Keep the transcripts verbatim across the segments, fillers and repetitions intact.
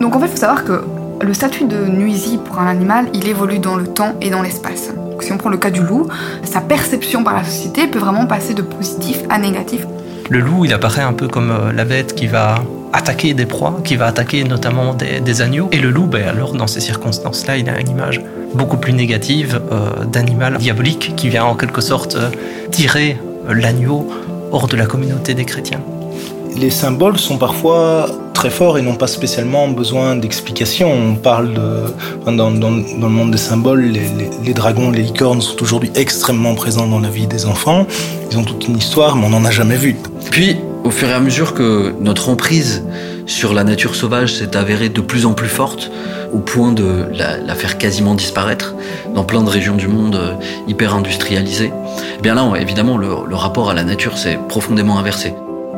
Donc en fait, il faut savoir que le statut de nuisible pour un animal, il évolue dans le temps et dans l'espace. Donc, si on prend le cas du loup, sa perception par la société peut vraiment passer de positif à négatif. Le loup, il apparaît un peu comme la bête qui va attaquer des proies, qui va attaquer notamment des, des agneaux. Et le loup, ben alors dans ces circonstances-là, il a une image beaucoup plus négative euh, d'animal diabolique qui vient en quelque sorte euh, tirer euh, l'agneau hors de la communauté des chrétiens. Les symboles sont parfois très forts et n'ont pas spécialement besoin d'explications. On parle de... Dans, dans, dans le monde des symboles, les, les, les dragons, les licornes sont aujourd'hui extrêmement présents dans la vie des enfants. Ils ont toute une histoire, mais on n'en a jamais vu. Puis, au fur et à mesure que notre emprise sur la nature sauvage s'est avérée de plus en plus forte, au point de la, la faire quasiment disparaître dans plein de régions du monde euh, hyper industrialisées, eh bien là, on, évidemment, le, le rapport à la nature s'est profondément inversé.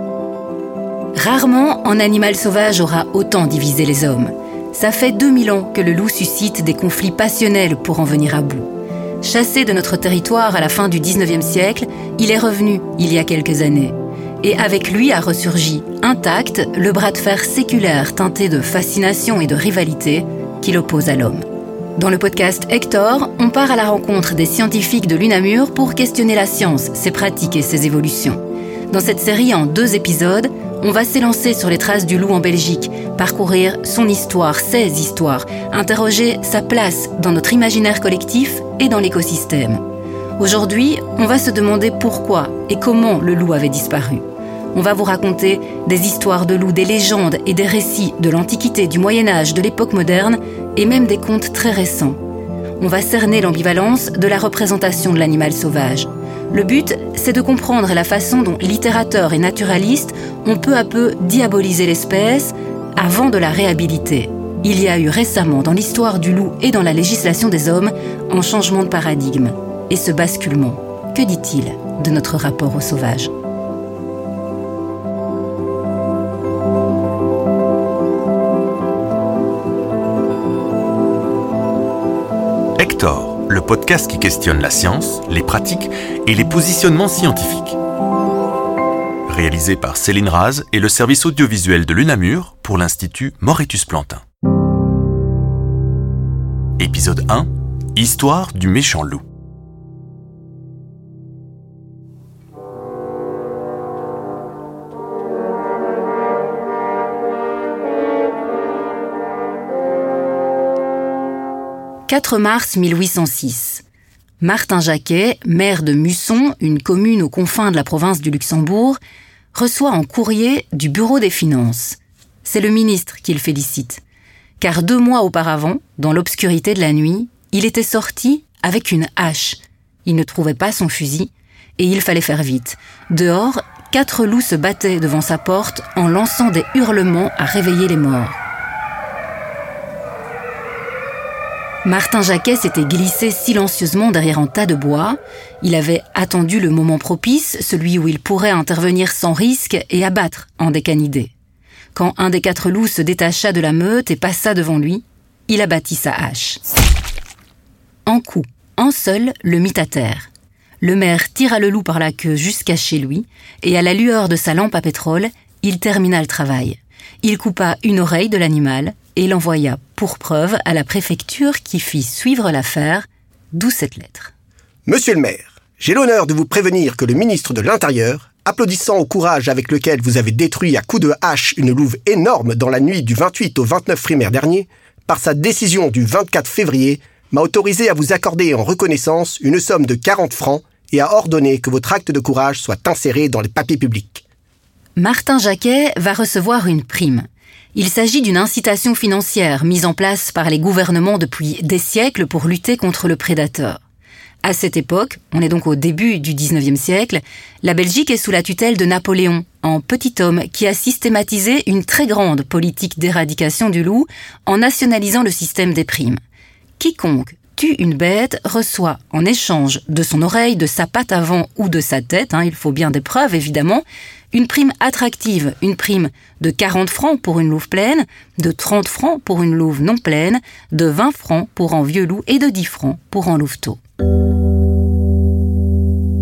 Rarement, un animal sauvage aura autant divisé les hommes. Ça fait deux mille ans que le loup suscite des conflits passionnels pour en venir à bout. Chassé de notre territoire à la fin du dix-neuvième siècle, il est revenu il y a quelques années. Et avec lui a ressurgi, intact, le bras de fer séculaire teinté de fascination et de rivalité qui l'oppose à l'homme. Dans le podcast Hector, on part à la rencontre des scientifiques de l'UNAMUR pour questionner la science, ses pratiques et ses évolutions. Dans cette série en deux épisodes, on va s'élancer sur les traces du loup en Belgique, parcourir son histoire, ses histoires, interroger sa place dans notre imaginaire collectif et dans l'écosystème. Aujourd'hui, on va se demander pourquoi et comment le loup avait disparu. On va vous raconter des histoires de loups, des légendes et des récits de l'Antiquité, du Moyen-Âge, de l'époque moderne et même des contes très récents. On va cerner l'ambivalence de la représentation de l'animal sauvage. Le but, c'est de comprendre la façon dont littérateurs et naturalistes ont peu à peu diabolisé l'espèce avant de la réhabiliter. Il y a eu récemment dans l'histoire du loup et dans la législation des hommes un changement de paradigme. Et ce basculement, que dit-il de notre rapport au sauvage ? Hector, le podcast qui questionne la science, les pratiques et les positionnements scientifiques. Réalisé par Céline Raz et le service audiovisuel de l'UNAMUR pour l'Institut Moretus-Plantin. Épisode un, Histoire du méchant loup. quatre mars mille huit cent six. Martin Jacquet, maire de Musson, une commune aux confins de la province du Luxembourg, reçoit un courrier du Bureau des Finances. C'est le ministre qui le félicite. Car deux mois auparavant, dans l'obscurité de la nuit, il était sorti avec une hache. Il ne trouvait pas son fusil et il fallait faire vite. Dehors, quatre loups se battaient devant sa porte en lançant des hurlements à réveiller les morts. Martin Jacquet s'était glissé silencieusement derrière un tas de bois. Il avait attendu le moment propice, celui où il pourrait intervenir sans risque et abattre un des canidés. Quand un des quatre loups se détacha de la meute et passa devant lui, il abattit sa hache. Un coup, un seul le mit à terre. Le maire tira le loup par la queue jusqu'à chez lui et à la lueur de sa lampe à pétrole, il termina le travail. Il coupa une oreille de l'animal et l'envoya pour preuve à la préfecture qui fit suivre l'affaire, d'où cette lettre. Monsieur le maire, j'ai l'honneur de vous prévenir que le ministre de l'Intérieur, applaudissant au courage avec lequel vous avez détruit à coups de hache une louve énorme dans la nuit du vingt-huit au vingt-neuf frimaire dernier, par sa décision du vingt-quatre février, m'a autorisé à vous accorder en reconnaissance une somme de quarante francs et a ordonné que votre acte de courage soit inséré dans les papiers publics. Martin Jacquet va recevoir une prime. Il s'agit d'une incitation financière mise en place par les gouvernements depuis des siècles pour lutter contre le prédateur. À cette époque, on est donc au début du dix-neuvième siècle, la Belgique est sous la tutelle de Napoléon, un petit homme qui a systématisé une très grande politique d'éradication du loup en nationalisant le système des primes. Quiconque tue une bête reçoit, en échange de son oreille, de sa patte avant ou de sa tête, hein, il faut bien des preuves évidemment, une prime attractive, une prime de quarante francs pour une louve pleine, de trente francs pour une louve non pleine, de vingt francs pour un vieux loup et de dix francs pour un louveteau.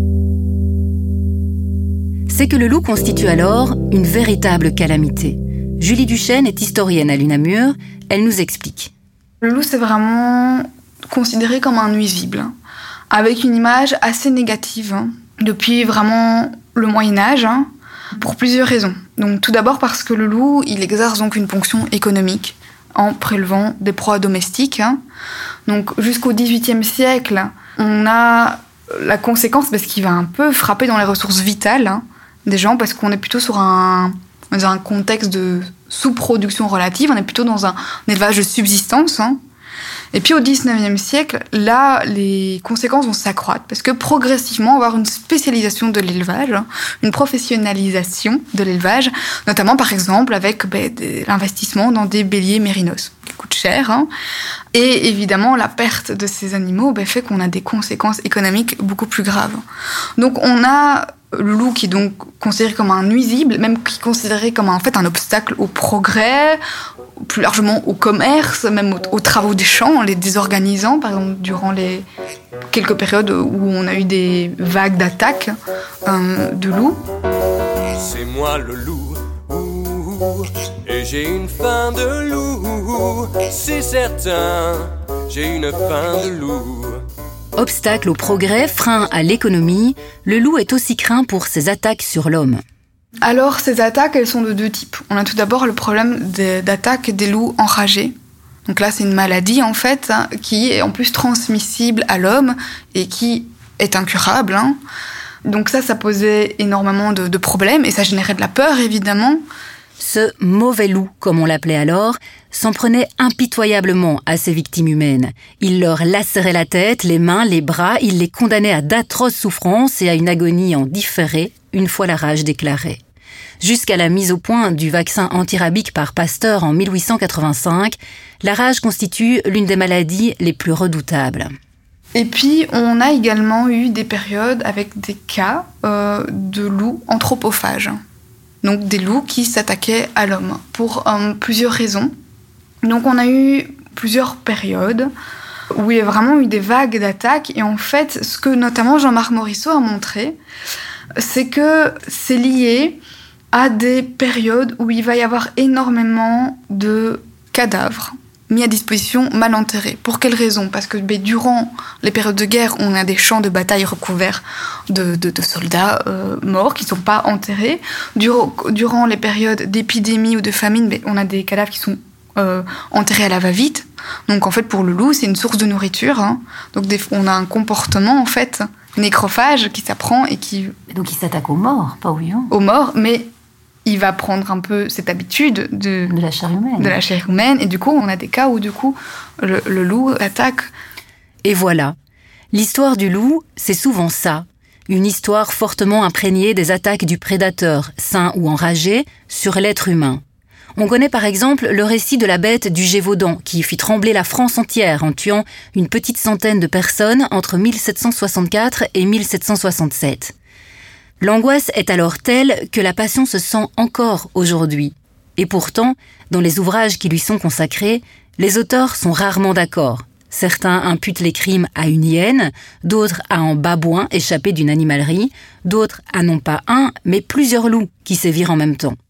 C'est que le loup constitue alors une véritable calamité. Julie Duchesne est historienne à l'U N A M U R. Elle nous explique. Le loup, c'est vraiment considéré comme un nuisible, avec une image assez négative, hein, depuis vraiment le Moyen-Âge, hein, pour plusieurs raisons. Donc, tout d'abord parce que le loup, il exerce donc une fonction économique en prélevant des proies domestiques. Hein. Donc, jusqu'au dix-huitième siècle, on a la conséquence, parce qu'il va un peu frapper dans les ressources vitales, hein, des gens, parce qu'on est plutôt sur un, dans un contexte de sous-production relative, on est plutôt dans un, un élevage de subsistance. Hein. Et puis au dix-neuvième siècle, là, les conséquences vont s'accroître, parce que progressivement, on va avoir une spécialisation de l'élevage, hein, une professionnalisation de l'élevage, notamment par exemple avec ben, de l'investissement dans des béliers mérinos, qui coûtent cher. Hein. Et évidemment, la perte de ces animaux ben, fait qu'on a des conséquences économiques beaucoup plus graves. Donc on a le loup qui est donc considéré comme un nuisible, même qui est considéré comme en fait un obstacle au progrès, plus largement au commerce, même aux, aux travaux des champs, en les désorganisant, par exemple durant les quelques périodes où on a eu des vagues d'attaques euh, de loups. C'est moi le loup, ouh, et j'ai une faim de loup, c'est certain, j'ai une faim de loup. Obstacle au progrès, frein à l'économie, le loup est aussi craint pour ses attaques sur l'homme. Alors, ces attaques, elles sont de deux types. On a tout d'abord le problème des, d'attaque des loups enragés. Donc là, c'est une maladie, en fait, hein, qui est en plus transmissible à l'homme et qui est incurable. Hein. Donc ça, ça posait énormément de, de problèmes et ça générait de la peur, évidemment. Ce mauvais loup, comme on l'appelait alors, s'en prenait impitoyablement à ses victimes humaines. Il leur lacérait la tête, les mains, les bras, il les condamnait à d'atroces souffrances et à une agonie en différé, une fois la rage déclarée. Jusqu'à la mise au point du vaccin antirabique par Pasteur en mille huit cent quatre-vingt-cinq, la rage constitue l'une des maladies les plus redoutables. Et puis, on a également eu des périodes avec des cas euh, de loups anthropophages. Donc des loups qui s'attaquaient à l'homme, pour euh, plusieurs raisons. Donc on a eu plusieurs périodes où il y a vraiment eu des vagues d'attaques, et en fait, ce que notamment Jean-Marc Morisseau a montré, c'est que c'est lié à des périodes où il va y avoir énormément de cadavres mis à disposition mal enterrés. Pour quelles raisons ? Parce que ben, durant les périodes de guerre, on a des champs de bataille recouverts de, de, de soldats euh, morts qui ne sont pas enterrés. Durant, durant les périodes d'épidémie ou de famine, ben, on a des cadavres qui sont euh, enterrés à la va-vite. Donc en fait, pour le loup, c'est une source de nourriture. Hein. Donc des, on a un comportement, en fait, nécrophage qui s'apprend et qui... Donc il s'attaque aux morts, pas aux vivants. Aux morts, mais... il va prendre un peu cette habitude de, de la chair humaine. De la chair humaine. Et du coup, on a des cas où, du coup, le, le loup attaque. Et voilà. L'histoire du loup, c'est souvent ça. Une histoire fortement imprégnée des attaques du prédateur, sain ou enragé, sur l'être humain. On connaît par exemple le récit de la bête du Gévaudan, qui fit trembler la France entière en tuant une petite centaine de personnes entre mille sept cent soixante-quatre et mille sept cent soixante-sept. L'angoisse est alors telle que la passion se sent encore aujourd'hui. Et pourtant, dans les ouvrages qui lui sont consacrés, les auteurs sont rarement d'accord. Certains imputent les crimes à une hyène, d'autres à un babouin échappé d'une animalerie, d'autres à non pas un, mais plusieurs loups qui sévirent en même temps.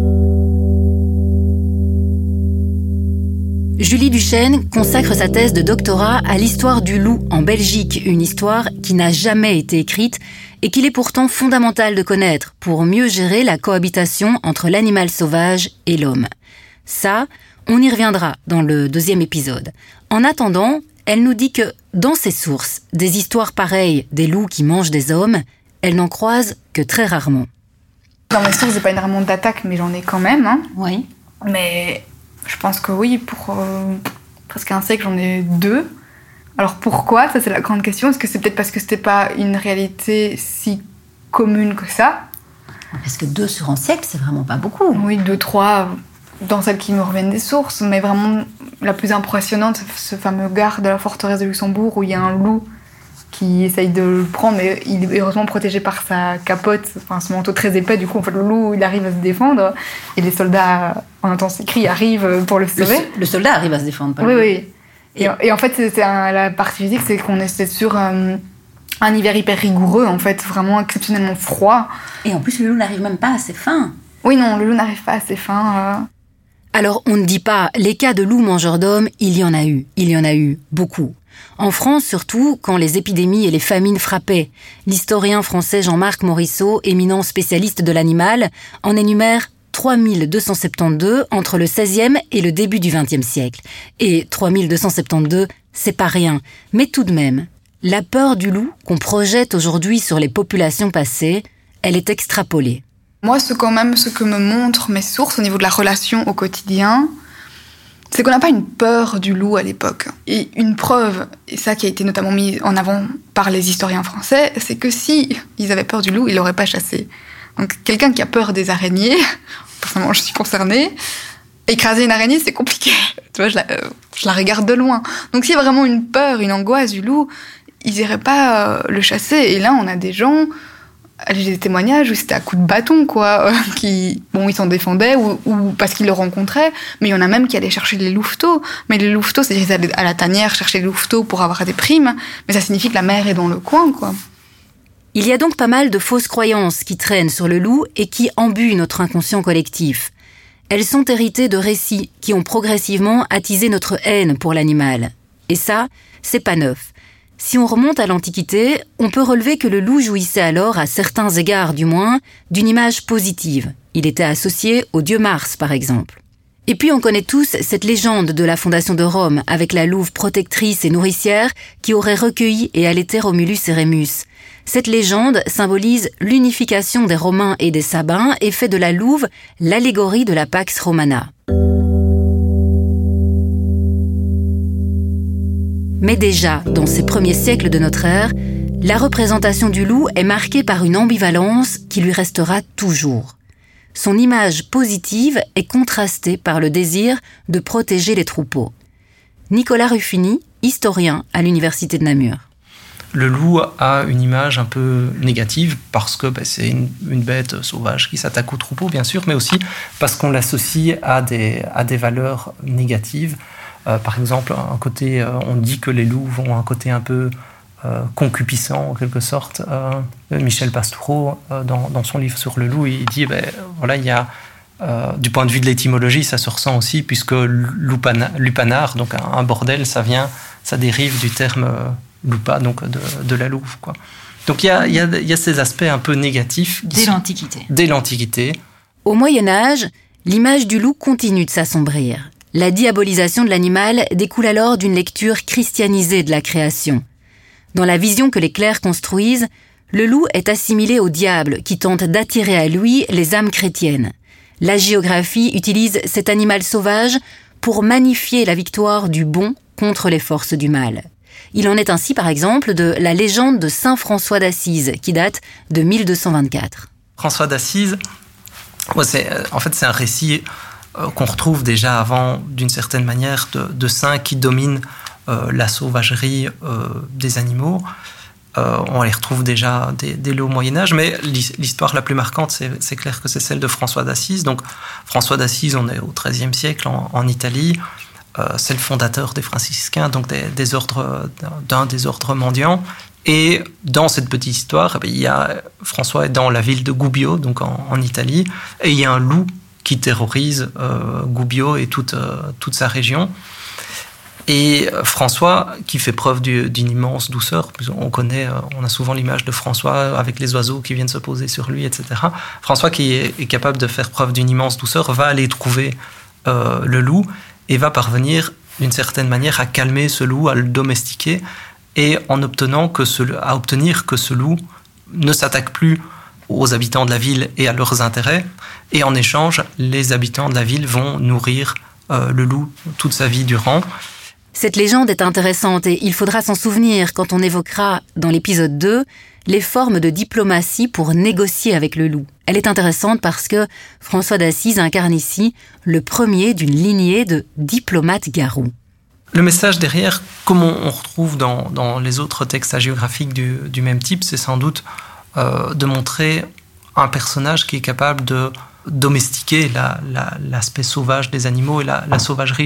Julie Duchesne consacre sa thèse de doctorat à l'histoire du loup en Belgique, une histoire qui n'a jamais été écrite et qu'il est pourtant fondamental de connaître pour mieux gérer la cohabitation entre l'animal sauvage et l'homme. Ça, on y reviendra dans le deuxième épisode. En attendant, elle nous dit que dans ses sources, des histoires pareilles des loups qui mangent des hommes, elle n'en croise que très rarement. Dans mes sources, j'ai pas énormément d'attaques, mais j'en ai quand même. Hein. Oui. Mais je pense que oui, pour euh, presque un siècle, j'en ai deux. Alors pourquoi ? Ça, c'est la grande question. Est-ce que c'est peut-être parce que c'était pas une réalité si commune que ça ? Parce que deux sur un siècle, c'est vraiment pas beaucoup. Oui, deux, trois, dans celles qui me reviennent des sources. Mais vraiment, la plus impressionnante, c'est ce fameux gare de la forteresse de Luxembourg où il y a un loup qui essaye de le prendre, mais il est heureusement protégé par sa capote, enfin ce manteau très épais. Du coup, en fait, le loup, il arrive à se défendre et les soldats, en entendant ses cris, arrivent pour le sauver. Le, le soldat arrive à se défendre, pas oui, le loup. Oui, oui. Et, et en fait, c'est, c'est un, la partie physique, c'est qu'on est sur euh, un hiver hyper rigoureux, en fait, vraiment exceptionnellement froid. Et en plus, le loup n'arrive même pas à ses fins. Oui, non, le loup n'arrive pas à ses fins. Euh... Alors, on ne dit pas, les cas de loups mangeurs d'hommes, il y en a eu. Il y en a eu beaucoup. En France, surtout, quand les épidémies et les famines frappaient. L'historien français Jean-Marc Morisseau, éminent spécialiste de l'animal, en énumère trois mille deux cent soixante-douze entre le seizième et le début du vingtième siècle. Et trois mille deux cent soixante-douze, c'est pas rien. Mais tout de même, la peur du loup qu'on projette aujourd'hui sur les populations passées, elle est extrapolée. Moi, ce, quand même, ce que me montrent mes sources au niveau de la relation au quotidien, c'est qu'on n'a pas une peur du loup à l'époque. Et une preuve, et ça qui a été notamment mis en avant par les historiens français, c'est que si ils avaient peur du loup, ils l'auraient pas chassé. Donc quelqu'un qui a peur des araignées, personnellement je suis concernée, écraser une araignée c'est compliqué. Tu vois, je la, euh, je la regarde de loin. Donc s'il y a vraiment une peur, une angoisse du loup, ils n'iraient pas euh, le chasser. Et là on a des gens, j'ai des témoignages où c'était à coups de bâton, quoi, euh, qui, bon, ils s'en défendaient ou, ou parce qu'ils le rencontraient, mais il y en a même qui allaient chercher les louveteaux. Mais les louveteaux, c'est-à-dire qu'ils allaient à la tanière chercher les louveteaux pour avoir des primes, mais ça signifie que la mère est dans le coin, quoi. Il y a donc pas mal de fausses croyances qui traînent sur le loup et qui embuent notre inconscient collectif. Elles sont héritées de récits qui ont progressivement attisé notre haine pour l'animal. Et ça, c'est pas neuf. Si on remonte à l'Antiquité, on peut relever que le loup jouissait alors, à certains égards du moins, d'une image positive. Il était associé au dieu Mars, par exemple. Et puis on connaît tous cette légende de la fondation de Rome, avec la louve protectrice et nourricière qui aurait recueilli et allaité Romulus et Rémus. Cette légende symbolise l'unification des Romains et des Sabins et fait de la louve l'allégorie de la Pax Romana. Mais déjà, dans ces premiers siècles de notre ère, la représentation du loup est marquée par une ambivalence qui lui restera toujours. Son image positive est contrastée par le désir de protéger les troupeaux. Nicolas Ruffini, historien à l'Université de Namur. Le loup a une image un peu négative parce que ben, c'est une, une bête sauvage qui s'attaque aux troupeaux, bien sûr, mais aussi parce qu'on l'associe à des, à des valeurs négatives. Euh, par exemple, un côté, euh, on dit que les loups ont un côté un peu euh, concupissant, en quelque sorte. Euh, Michel Pastoureau, euh, dans, dans son livre sur le loup, il dit, ben, voilà, il y a, euh, du point de vue de l'étymologie, ça se ressent aussi, puisque lupana, lupanar, donc un, un bordel, ça vient, ça dérive du terme euh, lupa, donc de, de la louve, quoi. Donc il y a, il y a, il y a ces aspects un peu négatifs. Dès sont, l'Antiquité. Dès l'Antiquité. Au Moyen-Âge, l'image du loup continue de s'assombrir. La diabolisation de l'animal découle alors d'une lecture christianisée de la création. Dans la vision que les clercs construisent, le loup est assimilé au diable qui tente d'attirer à lui les âmes chrétiennes. La géographie utilise cet animal sauvage pour magnifier la victoire du bon contre les forces du mal. Il en est ainsi, par exemple, de la légende de Saint François d'Assise, qui date de mille deux cent vingt-quatre. François d'Assise, ouais, c'est, en fait, c'est un récit qu'on retrouve déjà avant, d'une certaine manière, de, de saints qui dominent euh, la sauvagerie euh, des animaux. Euh, on les retrouve déjà dès, dès le Moyen-Âge, mais l'histoire la plus marquante, c'est, c'est clair que c'est celle de François d'Assise. Donc, François d'Assise, on est au treizième siècle en, en Italie. Euh, c'est le fondateur des franciscains, donc des, des ordres, d'un des ordres mendiants. Et dans cette petite histoire, il y a, François est dans la ville de Gubbio, donc en, en Italie, et il y a un loup qui terrorise euh, Gubbio et toute, euh, toute sa région. Et François, qui fait preuve du, d'une immense douceur, on connaît, on a souvent l'image de François avec les oiseaux qui viennent se poser sur lui, et cetera. François, qui est, est capable de faire preuve d'une immense douceur, va aller trouver euh, le loup et va parvenir, d'une certaine manière, à calmer ce loup, à le domestiquer, et en obtenant que ce, à obtenir que ce loup ne s'attaque plus aux habitants de la ville et à leurs intérêts, et en échange, les habitants de la ville vont nourrir euh, le loup toute sa vie durant. Cette légende est intéressante et il faudra s'en souvenir quand on évoquera, dans l'épisode deux, les formes de diplomatie pour négocier avec le loup. Elle est intéressante parce que François d'Assise incarne ici le premier d'une lignée de diplomates garous. Le message derrière, comme on retrouve dans, dans les autres textes hagiographiques du, du même type, c'est sans doute euh, de montrer un personnage qui est capable de domestiquer la, la, l'aspect sauvage des animaux et la, la sauvagerie.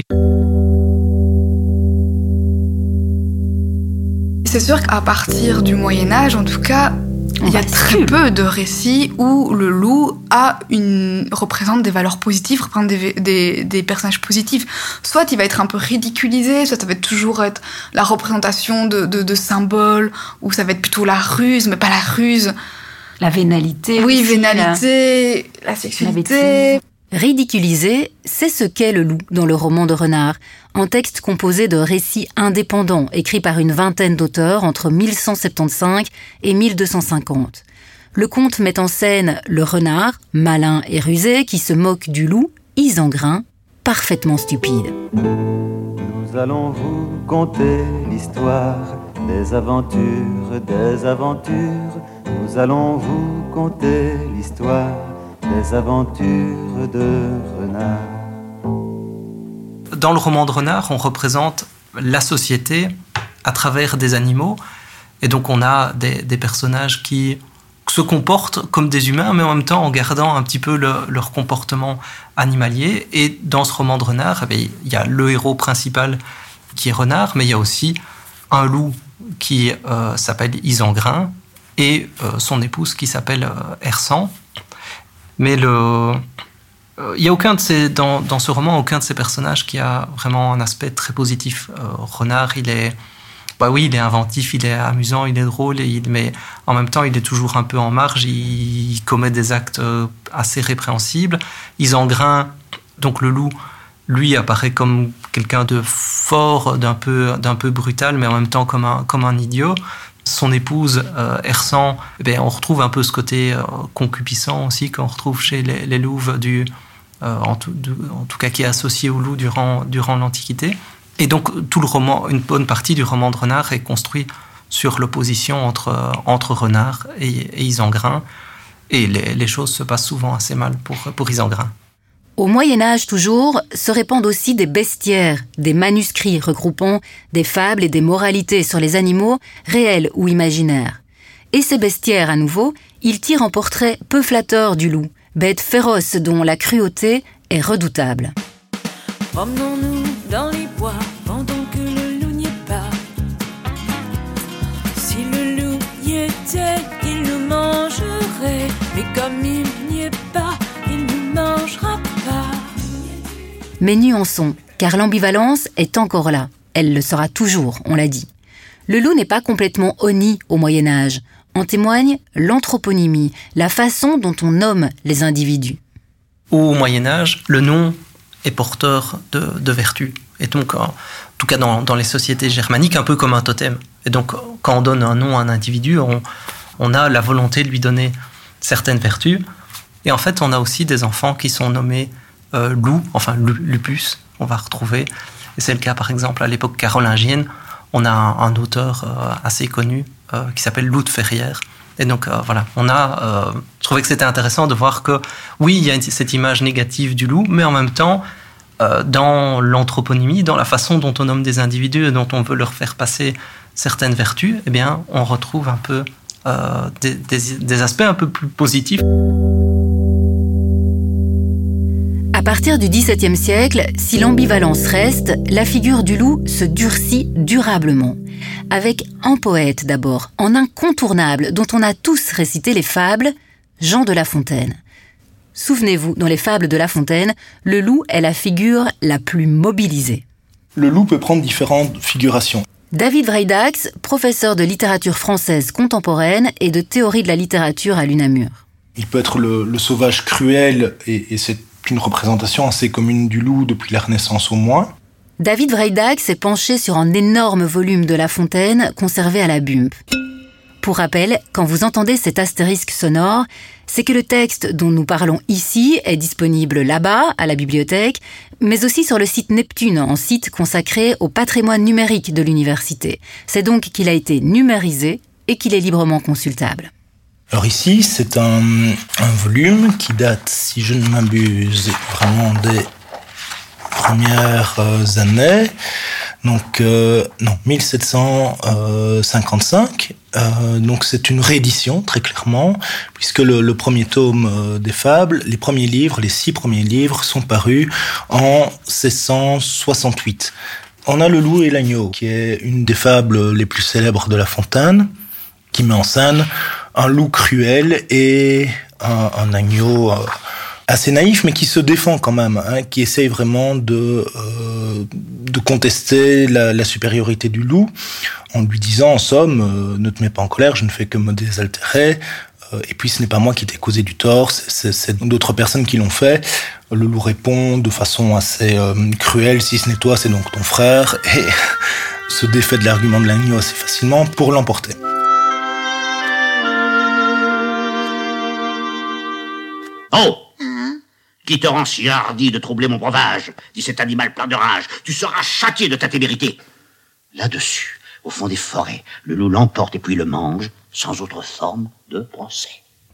C'est sûr qu'à partir du Moyen-Âge, en tout cas, Il y a très peu de récits où le loup a une, représente des valeurs positives, représente des, des, des personnages positifs. Soit il va être un peu ridiculisé, soit ça va toujours être la représentation de, de, de symboles, ou ça va être plutôt la ruse, mais pas la ruse. La vénalité. Oui, aussi, vénalité, la, la sexualité. La Ridiculiser, c'est ce qu'est le loup dans le roman de Renard, un texte composé de récits indépendants écrits par une vingtaine d'auteurs entre mille cent soixante-quinze et mille deux cent cinquante. Le conte met en scène le renard, malin et rusé, qui se moque du loup, Isengrin, parfaitement stupide. Nous allons vous conter l'histoire des aventures, des aventures. Nous allons vous conter l'histoire des aventures de Renard. Dans le roman de Renard, on représente la société à travers des animaux. Et donc on a des, des personnages qui se comportent comme des humains, mais en même temps en gardant un petit peu le, leur comportement animalier. Et dans ce roman de Renard, eh bien, il y a le héros principal qui est Renard, mais il y a aussi un loup qui euh, s'appelle Isengrin et euh, son épouse qui s'appelle euh, Ersan. Mais le, euh, il y a aucun de ces, dans, dans ce roman, aucun de ces personnages qui a vraiment un aspect très positif. Euh, Renard, il est, bah oui, il est inventif, il est amusant, il est drôle, et il, mais en même temps, il est toujours un peu en marge. Il, il commet des actes assez répréhensibles. Isengrin, donc le loup, lui apparaît comme quelqu'un de fort, d'un peu, d'un peu brutal, mais en même temps comme un, comme un idiot. Son épouse, euh, Ersan, eh bien, on retrouve un peu ce côté euh, concupiscent aussi qu'on retrouve chez les, les louves, du, euh, en, tout, de, en tout cas qui est associé au loup durant, durant l'Antiquité. Et donc tout le roman, une bonne partie du roman de Renard est construit sur l'opposition entre, entre Renard et, et Isengrin. Et les, les choses se passent souvent assez mal pour, pour Isengrin. Au Moyen-Âge toujours, se répandent aussi des bestiaires, des manuscrits regroupant des fables et des moralités sur les animaux, réels ou imaginaires. Et ces bestiaires, à nouveau, ils tirent en portrait peu flatteur du loup, bête féroce dont la cruauté est redoutable. Promenons-nous dans les bois pendant que le loup n'y est pas. Si le loup y était, il nous mangerait, mais comme il n'y est pas, il nous mangera pas. Mais nuançons, car l'ambivalence est encore là. Elle le sera toujours, on l'a dit. Le loup n'est pas complètement honni au Moyen-Âge. En témoigne l'anthroponymie, la façon dont on nomme les individus. Au Moyen-Âge, le nom est porteur de, de vertu. Et donc, en tout cas dans, dans les sociétés germaniques, un peu comme un totem. Et donc, quand on donne un nom à un individu, on, on a la volonté de lui donner certaines vertus. Et en fait, on a aussi des enfants qui sont nommés euh, loup, enfin lupus, on va retrouver. Et c'est le cas, par exemple, à l'époque carolingienne, on a un, un auteur euh, assez connu euh, qui s'appelle Loup de Ferrières. Et donc, euh, voilà, on a... Euh, je trouvais que c'était intéressant de voir que, oui, il y a une, cette image négative du loup, mais en même temps, euh, dans l'anthroponymie, dans la façon dont on nomme des individus et dont on veut leur faire passer certaines vertus, eh bien, on retrouve un peu euh, des, des, des aspects un peu plus positifs. À partir du dix-septième siècle, si l'ambivalence reste, la figure du loup se durcit durablement. Avec un poète d'abord, en incontournable, dont on a tous récité les fables, Jean de La Fontaine. Souvenez-vous, dans les fables de La Fontaine, le loup est la figure la plus mobilisée. Le loup peut prendre différentes figurations. David Vreidax, professeur de littérature française contemporaine et de théorie de la littérature à l'U N A M U R. Il peut être le, le sauvage cruel, et, et c'est une représentation assez commune du loup depuis la Renaissance au moins. David Vreidax s'est penché sur un énorme volume de La Fontaine conservé à la B U M P. Pour rappel, quand vous entendez cet astérisque sonore, c'est que le texte dont nous parlons ici est disponible là-bas, à la bibliothèque, mais aussi sur le site Neptune, un site consacré au patrimoine numérique de l'université. C'est donc qu'il a été numérisé et qu'il est librement consultable. Alors ici, c'est un, un volume qui date, si je ne m'abuse, vraiment des premières euh, années, donc euh, non, mille sept cent cinquante-cinq. Euh, donc c'est une réédition, très clairement, puisque le, le premier tome euh, des fables, les premiers livres, les six premiers livres sont parus en seize cent soixante-huit. On a Le Loup et l'Agneau, qui est une des fables les plus célèbres de La Fontaine, qui met en scène un loup cruel et un, un agneau euh, assez naïf, mais qui se défend quand même, hein, qui essaye vraiment de, euh, de contester la, la supériorité du loup, en lui disant, en somme, euh, ne te mets pas en colère, je ne fais que me désaltérer, euh, et puis ce n'est pas moi qui t'ai causé du tort, c'est, c'est, c'est d'autres personnes qui l'ont fait. Le loup répond de façon assez euh, cruelle, si ce n'est toi, c'est donc ton frère, et se défait de l'argument de l'agneau assez facilement pour l'emporter. Oh! Qui te rend si hardi de troubler mon breuvage, dit cet animal plein de rage. Tu seras châtié de ta témérité. Là-dessus, au fond des forêts, le loup l'emporte et puis le mange, sans autre forme de procès.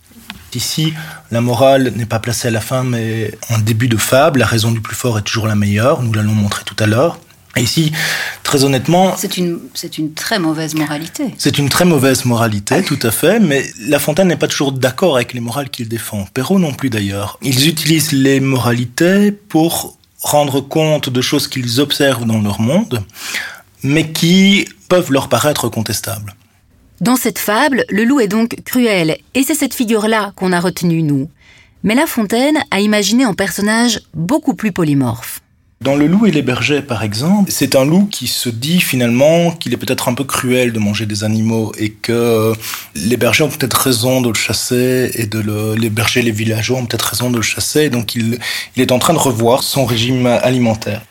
Ici, la morale n'est pas placée à la fin, mais en début de fable. La raison du plus fort est toujours la meilleure, nous l'allons montrer tout à l'heure. Et ici, très honnêtement... C'est une, c'est une très mauvaise moralité. C'est une très mauvaise moralité, tout à fait, mais La Fontaine n'est pas toujours d'accord avec les morales qu'il défend. Perrault non plus d'ailleurs. Ils utilisent les moralités pour rendre compte de choses qu'ils observent dans leur monde, mais qui peuvent leur paraître contestables. Dans cette fable, le loup est donc cruel, et c'est cette figure-là qu'on a retenue, nous. Mais La Fontaine a imaginé un personnage beaucoup plus polymorphe. Dans Le Loup et les bergers, par exemple, c'est un loup qui se dit finalement qu'il est peut-être un peu cruel de manger des animaux et que les bergers ont peut-être raison de le chasser et de le, les bergers, les villageois ont peut-être raison de le chasser. Donc il, il est en train de revoir son régime alimentaire.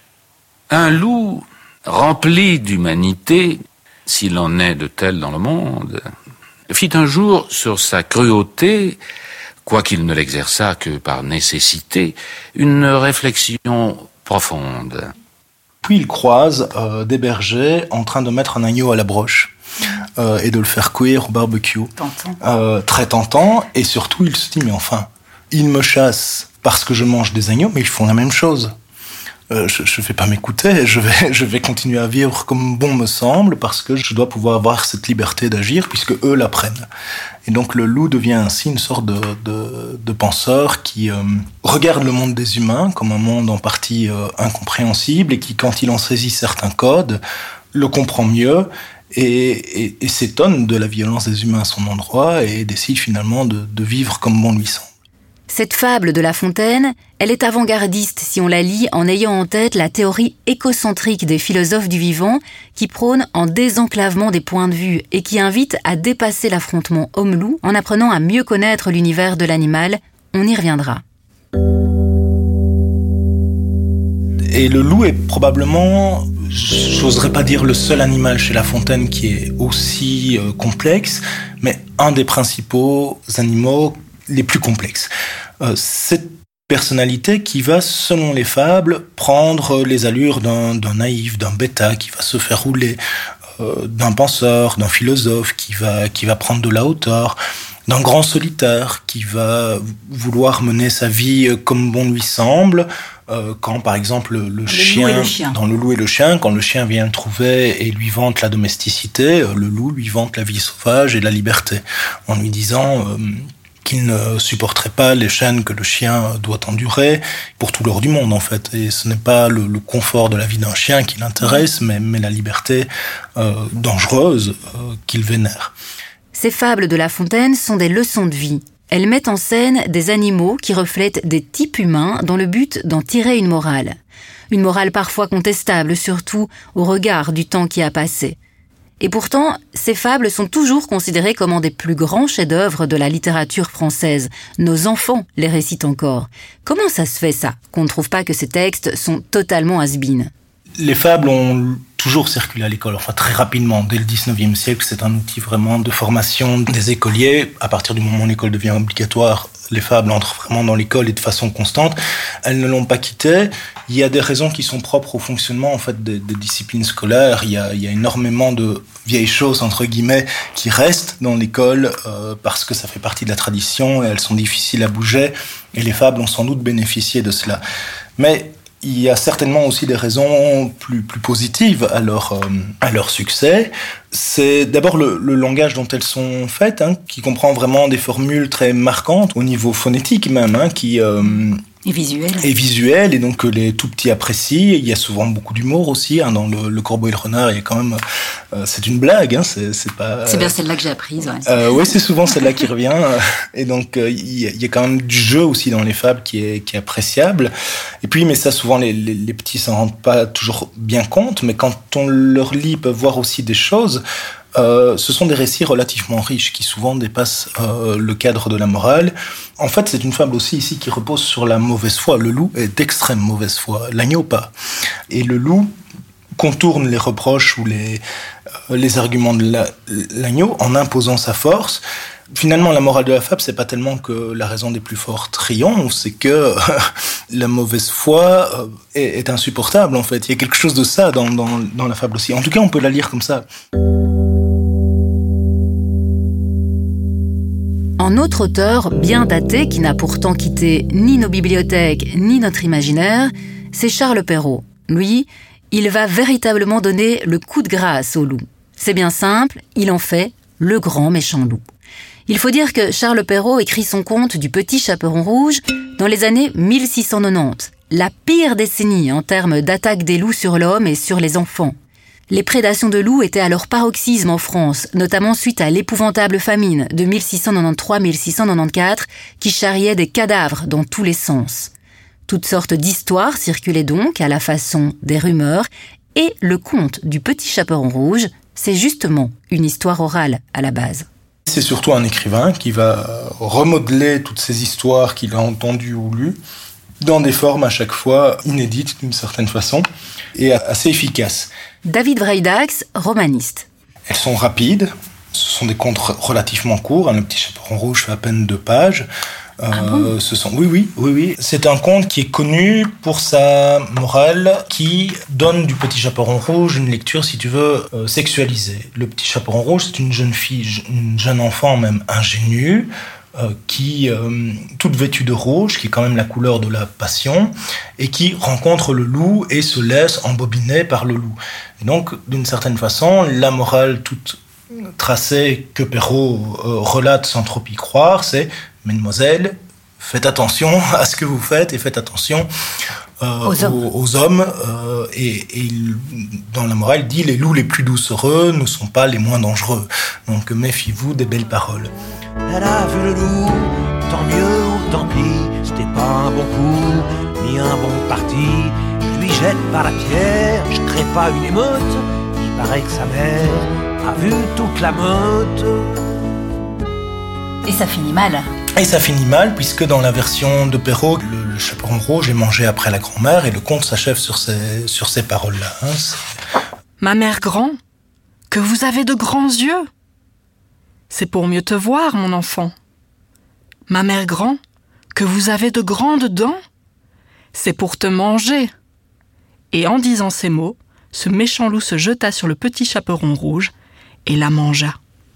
Un loup rempli d'humanité, s'il en est de tel dans le monde, fit un jour sur sa cruauté, quoiqu'il ne l'exerçât que par nécessité, une réflexion profonde. Puis il croise euh, des bergers en train de mettre un agneau à la broche euh, et de le faire cuire au barbecue. Tentant. Euh, très tentant, et surtout il se dit, mais enfin, ils me chassent parce que je mange des agneaux, mais ils font la même chose. Euh, je ne vais pas m'écouter, je vais, je vais continuer à vivre comme bon me semble, parce que je dois pouvoir avoir cette liberté d'agir, puisque eux la prennent. Et donc le loup devient ainsi une sorte de, de, de penseur qui euh, regarde le monde des humains comme un monde en partie euh, incompréhensible, et qui, quand il en saisit certains codes, le comprend mieux, et, et, et s'étonne de la violence des humains à son endroit, et décide finalement de, de vivre comme bon lui semble. Cette fable de La Fontaine, elle est avant-gardiste si on la lit en ayant en tête la théorie écocentrique des philosophes du vivant qui prône un désenclavement des points de vue et qui invite à dépasser l'affrontement homme-loup en apprenant à mieux connaître l'univers de l'animal. On y reviendra. Et le loup est probablement, j'oserais pas dire le seul animal chez La Fontaine qui est aussi euh, complexe, mais un des principaux animaux les plus complexes. Euh, cette personnalité qui va, selon les fables, prendre les allures d'un, d'un naïf, d'un bêta, qui va se faire rouler, euh, d'un penseur, d'un philosophe, qui va, qui va prendre de la hauteur, d'un grand solitaire, qui va vouloir mener sa vie comme bon lui semble, euh, quand par exemple le, le, chien, le chien, dans Le Loup et le chien, quand le chien vient le trouver et lui vante la domesticité, euh, le loup lui vante la vie sauvage et la liberté, en lui disant... Euh, qu'il ne supporterait pas les chaînes que le chien doit endurer pour tout l'or du monde, en fait. Et ce n'est pas le, le confort de la vie d'un chien qui l'intéresse, mais, mais la liberté euh, dangereuse euh, qu'il vénère. Ces fables de La Fontaine sont des leçons de vie. Elles mettent en scène des animaux qui reflètent des types humains dans le but d'en tirer une morale. Une morale parfois contestable, surtout au regard du temps qui a passé. Et pourtant, ces fables sont toujours considérées comme un des plus grands chefs-d'œuvre de la littérature française. Nos enfants les récitent encore. Comment ça se fait, ça, qu'on ne trouve pas que ces textes sont totalement has-been ? Les fables ont toujours circulé à l'école, enfin très rapidement. Dès le dix-neuvième siècle, c'est un outil vraiment de formation des écoliers. À partir du moment où l'école devient obligatoire, les fables entrent vraiment dans l'école et de façon constante. Elles ne l'ont pas quitté. Il y a des raisons qui sont propres au fonctionnement en fait des, des disciplines scolaires. Il y, a, il y a énormément de vieilles choses entre guillemets qui restent dans l'école euh, parce que ça fait partie de la tradition et elles sont difficiles à bouger. Et les fables ont sans doute bénéficié de cela. Mais il y a certainement aussi des raisons plus, plus positives à leur, euh, à leur succès. C'est d'abord le, le langage dont elles sont faites, hein, qui comprend vraiment des formules très marquantes, au niveau phonétique même, hein, qui, euh, Et visuel. Et visuel, et donc que les tout petits apprécient. Il y a souvent beaucoup d'humour aussi, hein, dans le, le Corbeau et le Renard, il y a quand même... Euh, c'est une blague, hein, c'est, c'est pas... Euh, c'est bien celle-là que j'ai apprise, ouais. Euh, oui, c'est souvent celle-là qui revient. Et donc, euh, il, y a, il y a quand même du jeu aussi dans les fables qui est, qui est appréciable. Et puis, mais ça, souvent, les, les, les petits s'en rendent pas toujours bien compte, mais quand on leur lit, ils peuvent voir aussi des choses... Euh, ce sont des récits relativement riches qui souvent dépassent euh, le cadre de la morale. En fait, c'est une fable aussi ici qui repose sur la mauvaise foi. Le loup est d'extrême mauvaise foi, l'agneau pas. Et le loup contourne les reproches ou les, euh, les arguments de la, l'agneau en imposant sa force. Finalement, la morale de la fable, c'est pas tellement que la raison des plus forts triomphe, c'est que euh, la mauvaise foi euh, est, est insupportable, en fait. Il y a quelque chose de ça dans, dans, dans la fable aussi. En tout cas, on peut la lire comme ça. Un autre auteur bien daté qui n'a pourtant quitté ni nos bibliothèques ni notre imaginaire, c'est Charles Perrault. Lui, il va véritablement donner le coup de grâce au loup. C'est bien simple, il en fait le grand méchant loup. Il faut dire que Charles Perrault écrit son conte du Petit Chaperon Rouge dans les années mille six cent quatre-vingt-dix, la pire décennie en termes d'attaque des loups sur l'homme et sur les enfants. Les prédations de loups étaient à leur paroxysme en France, notamment suite à l'épouvantable famine de mille six cent quatre-vingt-treize à mille six cent quatre-vingt-quatorze qui charriait des cadavres dans tous les sens. Toutes sortes d'histoires circulaient donc à la façon des rumeurs, et le conte du Petit Chaperon Rouge, c'est justement une histoire orale à la base. C'est surtout un écrivain qui va remodeler toutes ces histoires qu'il a entendues ou lues dans des formes à chaque fois inédites d'une certaine façon et assez efficaces. David Vreidax, romaniste. Elles sont rapides, ce sont des contes relativement courts, hein, le Petit Chaperon Rouge fait à peine deux pages. Euh, ah bon ce sont... Oui, oui, oui, oui. C'est un conte qui est connu pour sa morale, qui donne du Petit Chaperon Rouge une lecture, si tu veux, euh, sexualisée. Le Petit Chaperon Rouge, c'est une jeune fille, une jeune enfant même ingénue, euh, qui, euh, toute vêtue de rouge, qui est quand même la couleur de la passion, et qui rencontre le loup et se laisse embobiner par le loup. Et donc, d'une certaine façon, la morale toute tracée que Perrault euh, relate sans trop y croire, c'est « Mesdemoiselles, faites attention à ce que vous faites et faites attention euh, aux hommes. Aux, aux hommes euh, et, et il, dans la morale, il dit « Les loups les plus doucereux ne sont pas les moins dangereux. Donc méfiez-vous des belles paroles. » Elle a vu le loup, tant mieux ou tant pis, c'était pas un bon coup, ni un bon parti. Je lui jette par la pierre, je crée pas une émeute, il paraît que sa mère a vu toute la meute. Et ça finit mal. Et ça finit mal, puisque dans la version de Perrault, le, le chaperon rouge est mangé après la grand-mère, et le conte s'achève sur ces, sur ces paroles-là. Hein, c'est... Ma mère grand, que vous avez de grands yeux. C'est pour mieux te voir, mon enfant. Ma mère grand, que vous avez de grandes dents. C'est pour te manger. Et en disant ces mots, ce méchant loup se jeta sur le Petit Chaperon Rouge et la mangea.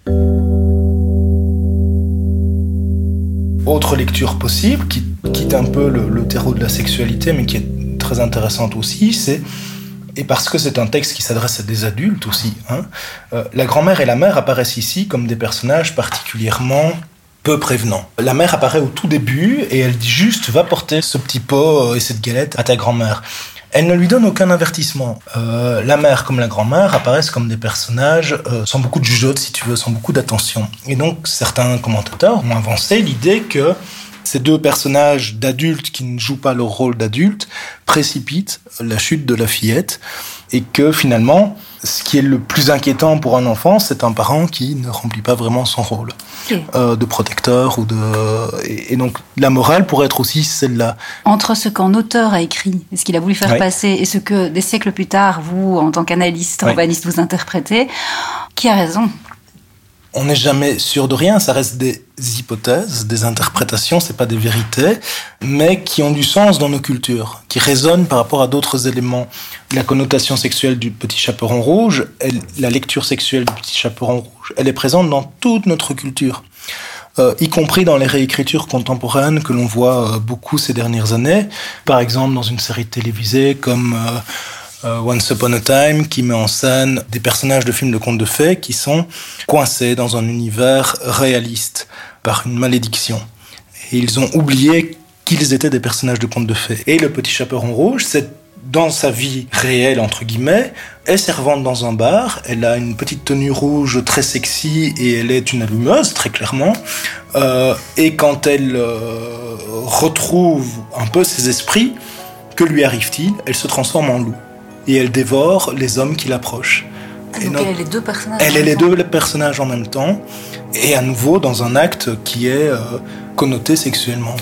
Autre lecture possible, qui quitte un peu le, le terreau de la sexualité, mais qui est très intéressante aussi, c'est, et parce que c'est un texte qui s'adresse à des adultes aussi, hein, euh, la grand-mère et la mère apparaissent ici comme des personnages particulièrement peu prévenants. La mère apparaît au tout début et elle dit juste « va porter ce petit pot et cette galette à ta grand-mère ». Elle ne lui donne aucun avertissement. Euh, la mère comme la grand-mère apparaissent comme des personnages euh, sans beaucoup de jugeote, si tu veux, sans beaucoup d'attention. Et donc, certains commentateurs ont avancé l'idée que ces deux personnages d'adultes qui ne jouent pas leur rôle d'adultes précipitent la chute de la fillette et que finalement, ce qui est le plus inquiétant pour un enfant, c'est un parent qui ne remplit pas vraiment son rôle okay. euh, de protecteur ou de et, et donc la morale pourrait être aussi celle-là. Entre ce qu'un auteur a écrit et ce qu'il a voulu faire oui. passer et ce que des siècles plus tard, vous, en tant qu'analyste, urbaniste, oui. vous interprétez, qui a raison? On n'est jamais sûr de rien, ça reste des hypothèses, des interprétations, c'est pas des vérités, mais qui ont du sens dans nos cultures, qui résonnent par rapport à d'autres éléments. La connotation sexuelle du Petit Chaperon Rouge, elle, la lecture sexuelle du Petit Chaperon Rouge, elle est présente dans toute notre culture, euh, y compris dans les réécritures contemporaines que l'on voit euh, beaucoup ces dernières années. Par exemple, dans une série télévisée comme... Euh, Uh, Once Upon a Time, qui met en scène des personnages de films de contes de fées qui sont coincés dans un univers réaliste par une malédiction. Et ils ont oublié qu'ils étaient des personnages de contes de fées. Et le petit chaperon rouge, c'est dans sa vie réelle, entre guillemets, est servante dans un bar, elle a une petite tenue rouge très sexy et elle est une allumeuse, très clairement. Euh, et quand elle euh, retrouve un peu ses esprits, que lui arrive-t-il ? Elle se transforme en loup. Et elle dévore les hommes qui l'approchent. Et donc, donc elle est les deux personnages Elle est les deux personnages en même temps, et à nouveau dans un acte qui est euh, connoté sexuellement.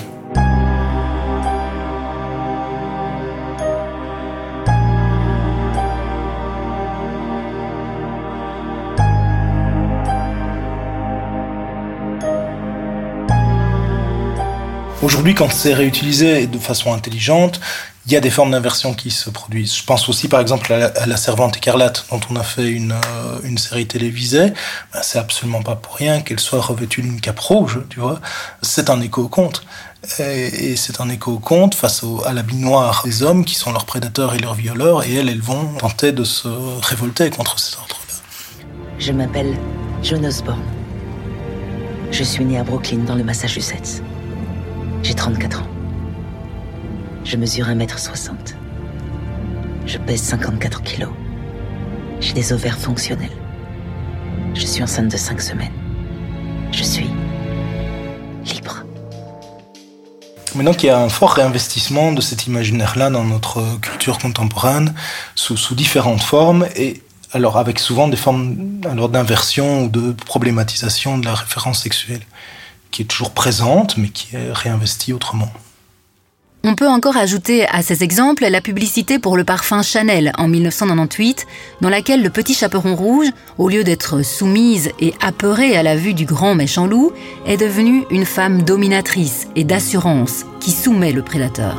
Aujourd'hui, quand c'est réutilisé de façon intelligente, il y a des formes d'inversion qui se produisent. Je pense aussi, par exemple, à la, à la Servante écarlate, dont on a fait une, euh, une série télévisée. Ben, c'est absolument pas pour rien qu'elle soit revêtue d'une cape rouge, tu vois. C'est un écho au conte. Et, et c'est un écho au conte face au, à l'habit noir des hommes qui sont leurs prédateurs et leurs violeurs, et elles, elles vont tenter de se révolter contre cet ordre-là. Je m'appelle Joan Osborne. Je suis née à Brooklyn, dans le Massachusetts. J'ai trente-quatre ans. Je mesure un mètre soixante. Je pèse cinquante-quatre kilos. J'ai des ovaires fonctionnels. Je suis enceinte de cinq semaines. Je suis libre. Maintenant qu'il y a un fort réinvestissement de cet imaginaire-là dans notre culture contemporaine, sous, sous différentes formes, et alors avec souvent des formes alors, d'inversion ou de problématisation de la référence sexuelle, qui est toujours présente, mais qui est réinvestie autrement. On peut encore ajouter à ces exemples la publicité pour le parfum Chanel en dix-neuf cent quatre-vingt-dix-huit, dans laquelle le petit chaperon rouge, au lieu d'être soumise et apeurée à la vue du grand méchant loup, est devenue une femme dominatrice et d'assurance qui soumet le prédateur.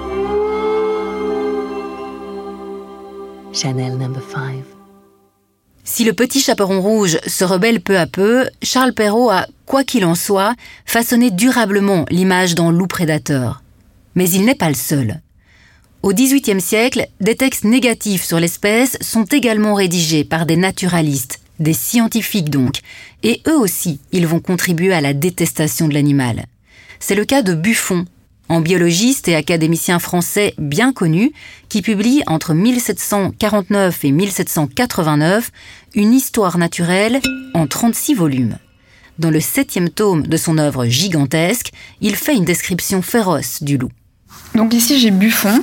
Chanel number five. Si le petit chaperon rouge se rebelle peu à peu, Charles Perrault a, quoi qu'il en soit, façonné durablement l'image d'un loup prédateur. Mais il n'est pas le seul. Au dix-huitième siècle, des textes négatifs sur l'espèce sont également rédigés par des naturalistes, des scientifiques donc, et eux aussi, ils vont contribuer à la détestation de l'animal. C'est le cas de Buffon, un biologiste et académicien français bien connu, qui publie entre mille sept cent quarante-neuf et mille sept cent quatre-vingt-neuf une histoire naturelle en trente-six volumes. Dans le septième tome de son œuvre gigantesque, il fait une description féroce du loup. Donc ici j'ai Buffon.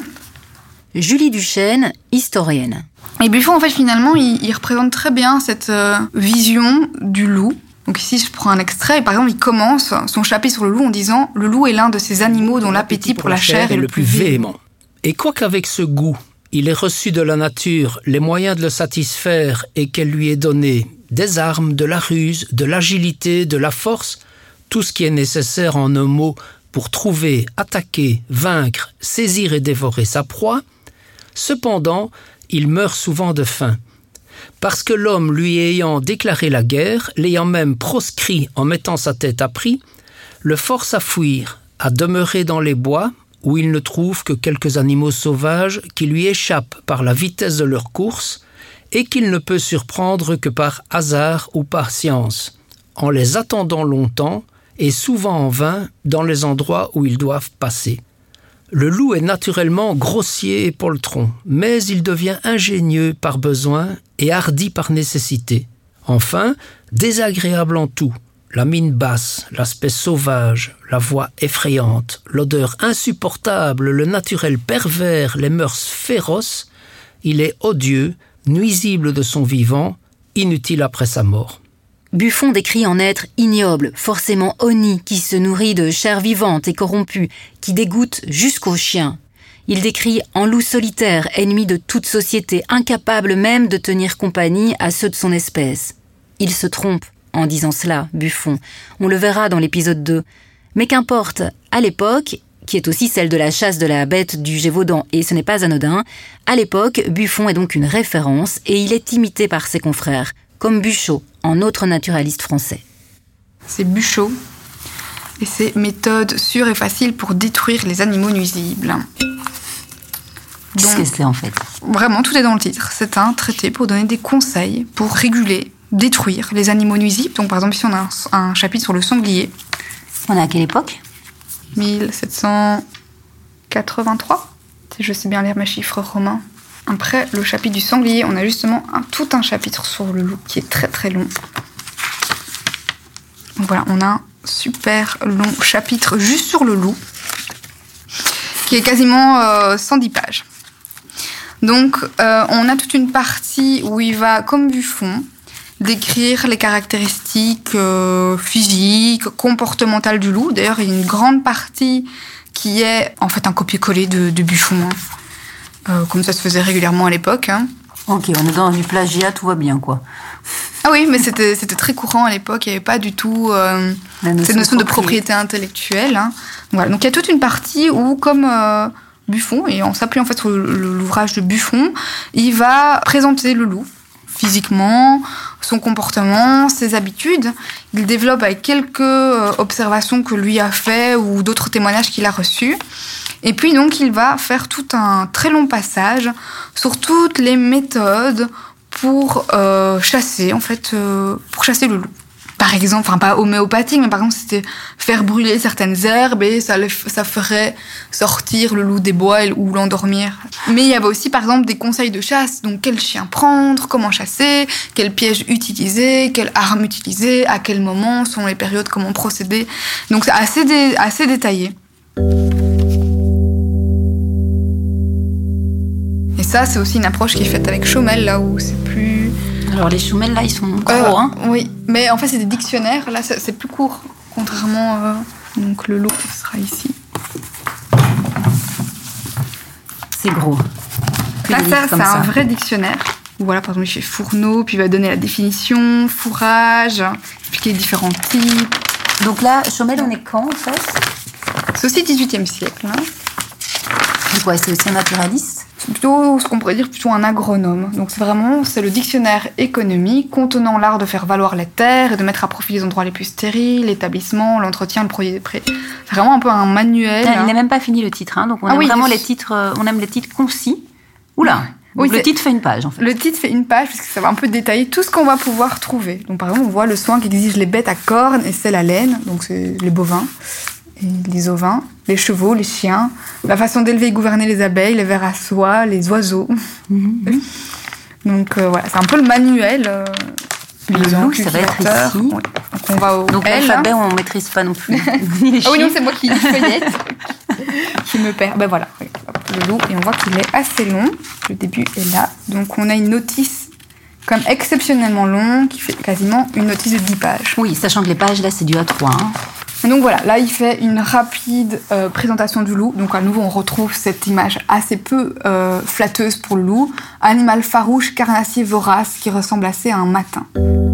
Julie Duchesne, historienne. Et Buffon, en fait, finalement, il, il représente très bien cette euh, vision du loup. Donc ici, je prends un extrait. Et par exemple, il commence son chapitre sur le loup en disant « Le loup est l'un de ces animaux dont l'appétit pour la chair est le plus véhément. » Et quoiqu'avec ce goût, il ait reçu de la nature les moyens de le satisfaire et qu'elle lui ait donné des armes, de la ruse, de l'agilité, de la force, tout ce qui est nécessaire en un mot pour trouver, attaquer, vaincre, saisir et dévorer sa proie, cependant, il meurt souvent de faim. Parce que l'homme lui ayant déclaré la guerre, l'ayant même proscrit en mettant sa tête à prix, le force à fuir, à demeurer dans les bois, où il ne trouve que quelques animaux sauvages qui lui échappent par la vitesse de leur course et qu'il ne peut surprendre que par hasard ou par science, en les attendant longtemps et souvent en vain dans les endroits où ils doivent passer. Le loup est naturellement grossier et poltron, mais il devient ingénieux par besoin et hardi par nécessité. Enfin, désagréable en tout, la mine basse, l'aspect sauvage, la voix effrayante, l'odeur insupportable, le naturel pervers, les mœurs féroces, il est odieux, nuisible de son vivant, inutile après sa mort. Buffon décrit en être ignoble, forcément honni, qui se nourrit de chair vivante et corrompue, qui dégoûte jusqu'aux chiens. Il décrit en loup solitaire, ennemi de toute société, incapable même de tenir compagnie à ceux de son espèce. Il se trompe en disant cela, Buffon. On le verra dans l'épisode deux. Mais qu'importe, à l'époque, qui est aussi celle de la chasse de la bête du Gévaudan, et ce n'est pas anodin, à l'époque, Buffon est donc une référence et il est imité par ses confrères, comme Buchot, un autre naturaliste français. C'est Buchot, et c'est méthode sûre et facile pour détruire les animaux nuisibles. Qu'est-ce que c'est en fait ? Vraiment, tout est dans le titre. C'est un traité pour donner des conseils pour réguler, détruire les animaux nuisibles. Donc par exemple, ici on a un, un chapitre sur le sanglier. On est à quelle époque ? mille sept cent quatre-vingt-trois, si je sais bien lire mes chiffres romains. Après le chapitre du sanglier, on a justement un, tout un chapitre sur le loup qui est très très long. Donc voilà, on a un super long chapitre juste sur le loup, qui est quasiment euh, cent dix pages. Donc, euh, on a toute une partie où il va, comme Buffon, décrire les caractéristiques euh, physiques, comportementales du loup. D'ailleurs, il y a une grande partie qui est en fait un copier-coller de, de Buffon, hein. euh, comme ça se faisait régulièrement à l'époque. Hein. Ok, on est dans du plagiat, tout va bien, quoi. Ah oui, mais c'était, c'était très courant à l'époque. Il n'y avait pas du tout euh, notion cette notion de propriété intellectuelle. Hein. Voilà. Donc, il y a toute une partie où, comme... Euh, Buffon, et on s'appuie en fait sur l'ouvrage de Buffon, il va présenter le loup physiquement, son comportement, ses habitudes. Il développe avec quelques observations que lui a fait ou d'autres témoignages qu'il a reçus. Et puis donc il va faire tout un très long passage sur toutes les méthodes pour euh, chasser en fait euh, pour chasser le loup. Par exemple, enfin pas homéopathique, mais par exemple c'était faire brûler certaines herbes et ça, le, ça ferait sortir le loup des bois ou l'endormir. Mais il y avait aussi par exemple des conseils de chasse, donc quel chien prendre, comment chasser, quel piège utiliser, quelle arme utiliser, à quel moment, selon les périodes, comment procéder. Donc c'est assez, dé, assez détaillé. Et ça, c'est aussi une approche qui est faite avec Chaumel, là où c'est plus... Alors les Chaumel, là, ils sont gros, euh, hein. Oui, mais en fait, c'est des dictionnaires. Là, c'est, c'est plus court, contrairement... Euh, donc le lot sera ici. C'est gros. Là, ça, c'est ça. Un vrai dictionnaire. Où voilà, par exemple, il fait fourneau, puis il va donner la définition, fourrage, expliquer les différents types. Donc là, Chaumel, on est quand, en fait ? C'est aussi dix-huitième siècle. Hein. C'est quoi, c'est aussi un naturaliste ? C'est plutôt ce qu'on pourrait dire plutôt un agronome. Donc c'est vraiment c'est le dictionnaire économique contenant l'art de faire valoir les terres et de mettre à profit les endroits les plus stériles, l'établissement, l'entretien, le produit des prés. C'est vraiment un peu un manuel. Il n'est même pas fini le titre, hein, donc on ah aime oui, vraiment les titres. Euh, on aime les titres concis. Oula. Oui, le titre fait une page en fait. Le titre fait une page parce que ça va un peu détailler tout ce qu'on va pouvoir trouver. Donc par exemple on voit le soin qu'exigent les bêtes à cornes et celles à laine, donc c'est les bovins. Et les ovins, les chevaux, les chiens, la façon d'élever et gouverner les abeilles, les vers à soie, les oiseaux. Mmh. Donc euh, voilà, c'est un peu le manuel. Euh, le loup, ça va être ici. Ouais. Donc on va au Donc L, l'alphabet, on ne maîtrise pas non plus. Ah oui, non, c'est moi qui feuillette, qui me perds. Ben voilà, le loup, et on voit qu'il est assez long. Le début est là. Donc on a une notice comme exceptionnellement longue, qui fait quasiment une notice de dix pages. Oui, sachant que les pages, là, c'est du A trois. Hein. Et donc voilà, là il fait une rapide euh, présentation du loup. Donc à nouveau on retrouve cette image assez peu euh, flatteuse pour le loup. Animal farouche, carnassier, vorace, qui ressemble assez à un mâtin.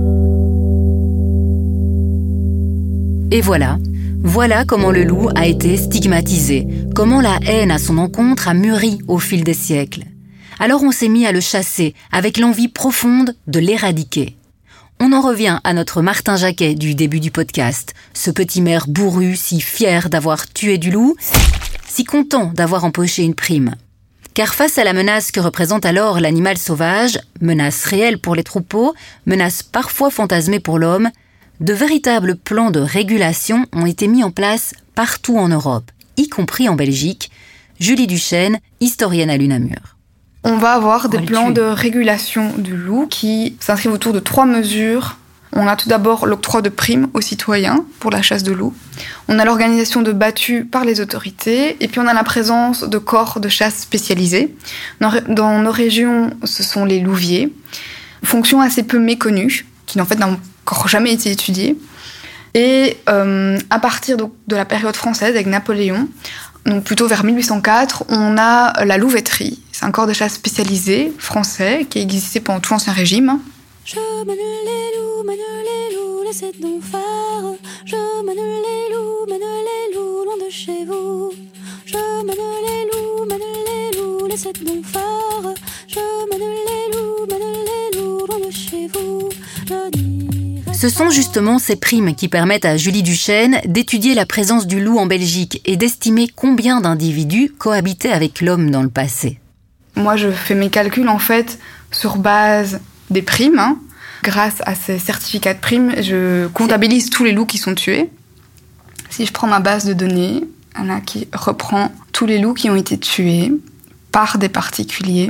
Et voilà, voilà comment le loup a été stigmatisé, comment la haine à son encontre a mûri au fil des siècles. Alors on s'est mis à le chasser avec l'envie profonde de l'éradiquer. On en revient à notre Martin Jacquet du début du podcast, ce petit maire bourru, si fier d'avoir tué du loup, si content d'avoir empoché une prime. Car face à la menace que représente alors l'animal sauvage, menace réelle pour les troupeaux, menace parfois fantasmée pour l'homme, de véritables plans de régulation ont été mis en place partout en Europe, y compris en Belgique. Julie Duchesne, historienne à l'UNAMUR. On va avoir des plans de régulation du loup qui s'inscrivent autour de trois mesures. On a tout d'abord l'octroi de primes aux citoyens pour la chasse de loups. On a l'organisation de battues par les autorités. Et puis on a la présence de corps de chasse spécialisés. Dans, dans nos régions, ce sont les louviers. Fonction assez peu méconnue, qui en fait n'a encore jamais été étudiée. Et euh, à partir de, de la période française avec Napoléon, donc plutôt vers mille huit cent quatre, on a la louveterie. C'est un corps de chasse spécialisé français qui a existé pendant tout l'Ancien Régime. Je mène les loups, mène les loups, laissez donc faire. Je mène les loups, mène les loups, loin de chez vous. Je mène les loups, mène les loups, laissez donc faire. Je mène les loups, mène les loups, loin de chez vous. Ce sont justement ces primes qui permettent à Julie Duchesne d'étudier la présence du loup en Belgique et d'estimer combien d'individus cohabitaient avec l'homme dans le passé. Moi, je fais mes calculs, en fait, sur base des primes. Hein. Grâce à ces certificats de primes, je comptabilise tous les loups qui sont tués. Si je prends ma base de données, Là, qui reprend tous les loups qui ont été tués par des particuliers.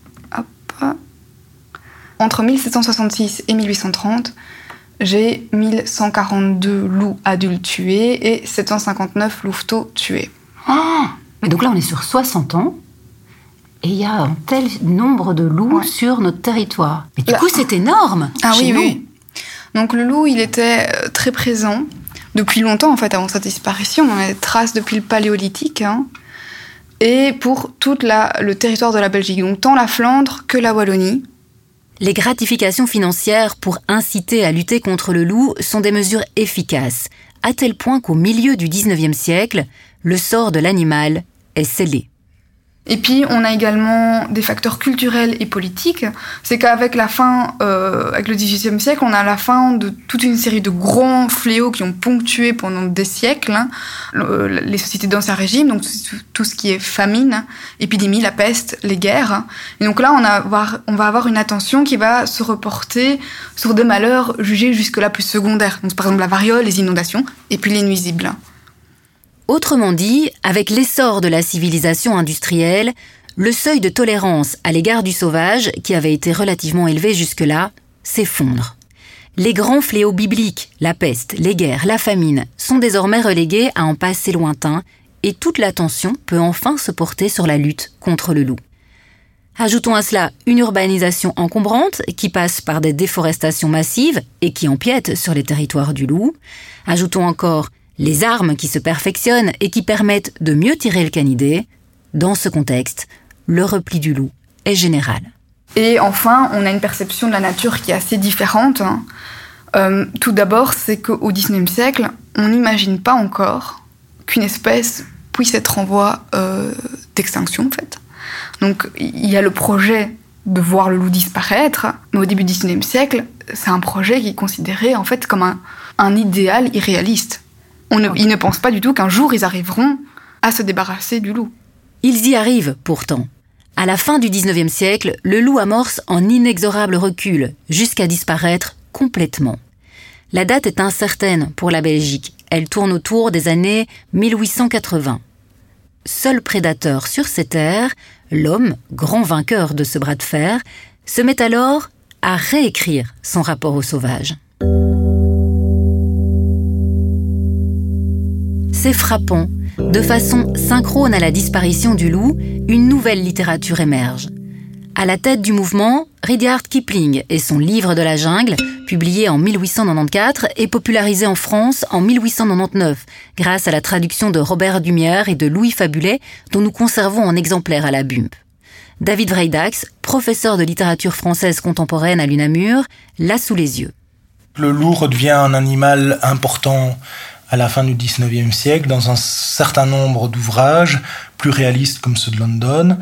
Hop. Entre mille sept cent soixante-six et mille huit cent trente, j'ai mille cent quarante-deux loups adultes tués et sept cent cinquante-neuf louveteaux tués. Oh, mais donc là, on est sur soixante ans et il y a un tel nombre de loups ouais. sur notre territoire. Mais du Là. coup, c'est énorme. Ah chez oui, nous. oui. Donc le loup, il était très présent depuis longtemps, en fait, avant sa disparition. On a des traces depuis le Paléolithique. Hein, et pour tout le territoire de la Belgique, donc tant la Flandre que la Wallonie. Les gratifications financières pour inciter à lutter contre le loup sont des mesures efficaces, à tel point qu'au milieu du dix-neuvième siècle, le sort de l'animal est scellé. Et puis, on a également des facteurs culturels et politiques. C'est qu'avec la fin, euh, avec le dix-huitième siècle, on a la fin de toute une série de grands fléaux qui ont ponctué pendant des siècles hein, le, les sociétés d'Ancien Régime, donc tout, tout ce qui est famine, épidémie, la peste, les guerres. Et donc là, on, a, on va avoir une attention qui va se reporter sur des malheurs jugés jusque-là plus secondaires. Donc, par exemple, la variole, les inondations, et puis les nuisibles. Autrement dit, avec l'essor de la civilisation industrielle, le seuil de tolérance à l'égard du sauvage, qui avait été relativement élevé jusque-là, s'effondre. Les grands fléaux bibliques, la peste, les guerres, la famine, sont désormais relégués à un passé lointain et toute l'attention peut enfin se porter sur la lutte contre le loup. Ajoutons à cela une urbanisation encombrante qui passe par des déforestations massives et qui empiète sur les territoires du loup. Ajoutons encore les armes qui se perfectionnent et qui permettent de mieux tirer le canidé. Dans ce contexte, le repli du loup est général. Et enfin, on a une perception de la nature qui est assez différente. Euh, tout d'abord, c'est qu'au dix-neuvième siècle, on n'imagine pas encore qu'une espèce puisse être en voie euh, d'extinction, en fait. Donc, il y a le projet de voir le loup disparaître, mais au début du dix-neuvième siècle, c'est un projet qui est considéré, en fait, comme un, un idéal irréaliste. On ne, ils ne pensent pas du tout qu'un jour, ils arriveront à se débarrasser du loup. Ils y arrivent, pourtant. À la fin du dix-neuvième siècle, le loup amorce un inexorable recul, jusqu'à disparaître complètement. La date est incertaine pour la Belgique. Elle tourne autour des années mille huit cent quatre-vingts. Seul prédateur sur ces terres, l'homme, grand vainqueur de ce bras de fer, se met alors à réécrire son rapport au sauvage. C'est frappant. De façon synchrone à la disparition du loup, une nouvelle littérature émerge. À la tête du mouvement, Rudyard Kipling et son Livre de la jungle, publié en mille huit cent quatre-vingt-quatorze et popularisé en France en mille huit cent quatre-vingt-dix-neuf, grâce à la traduction de Robert Dumière et de Louis Fabulet, dont nous conservons un exemplaire à la B U M P. David Vreidax, professeur de littérature française contemporaine à l'U N A M U R, l'a sous les yeux. Le loup redevient un animal important à la fin du dix-neuvième siècle, dans un certain nombre d'ouvrages, plus réalistes comme ceux de London,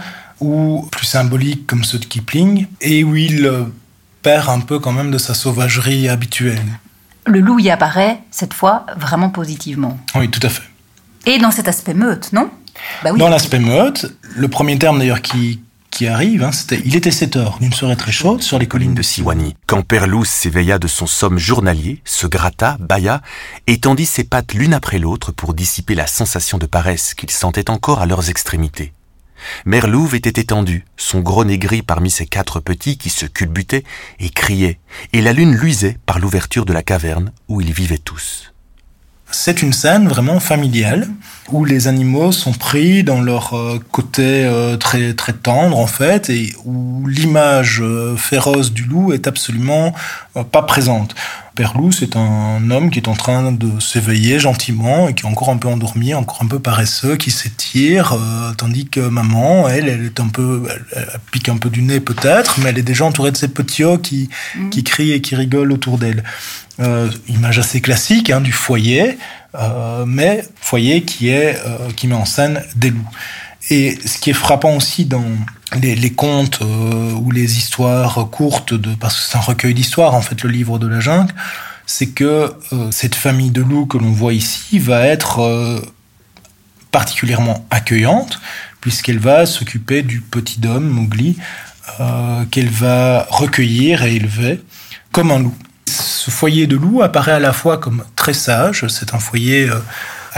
ou plus symboliques comme ceux de Kipling, et où il perd un peu quand même de sa sauvagerie habituelle. Le loup y apparaît, cette fois, vraiment positivement. Oui, tout à fait. Et dans cet aspect meute, non ? Bah oui. Dans l'aspect meute, le premier terme d'ailleurs qui... qui arrive, hein, c'était « Il était sept heures d'une soirée très chaude sur les collines de Siwani. » Quand Père Loup s'éveilla de son somme journalier, se gratta, bâilla, et tendit ses pattes l'une après l'autre pour dissiper la sensation de paresse qu'il sentait encore à leurs extrémités. Mère Louve était étendue, son gros nez gris parmi ses quatre petits qui se culbutaient et criaient, et la lune luisait par l'ouverture de la caverne où ils vivaient tous. C'est une scène vraiment familiale où les animaux sont pris dans leur euh, côté euh, très très tendre en fait et où l'image euh, féroce du loup est absolument euh, pas présente. Père Loup, c'est un homme qui est en train de s'éveiller gentiment et qui est encore un peu endormi, encore un peu paresseux, qui s'étire, euh, tandis que maman, elle, elle est un peu, elle, elle pique un peu du nez peut-être, mais elle est déjà entourée de ses petits os qui mmh. qui crient et qui rigolent autour d'elle. Euh, image assez classique hein, du foyer, euh, mais foyer qui est euh, qui met en scène des loups. Et ce qui est frappant aussi dans les, les contes euh, ou les histoires courtes, de, parce que c'est un recueil d'histoires en fait, le Livre de la jungle, c'est que euh, cette famille de loups que l'on voit ici va être euh, particulièrement accueillante, puisqu'elle va s'occuper du petit homme Mowgli, euh, qu'elle va recueillir et élever comme un loup. Ce foyer de loup apparaît à la fois comme très sage, c'est un foyer euh,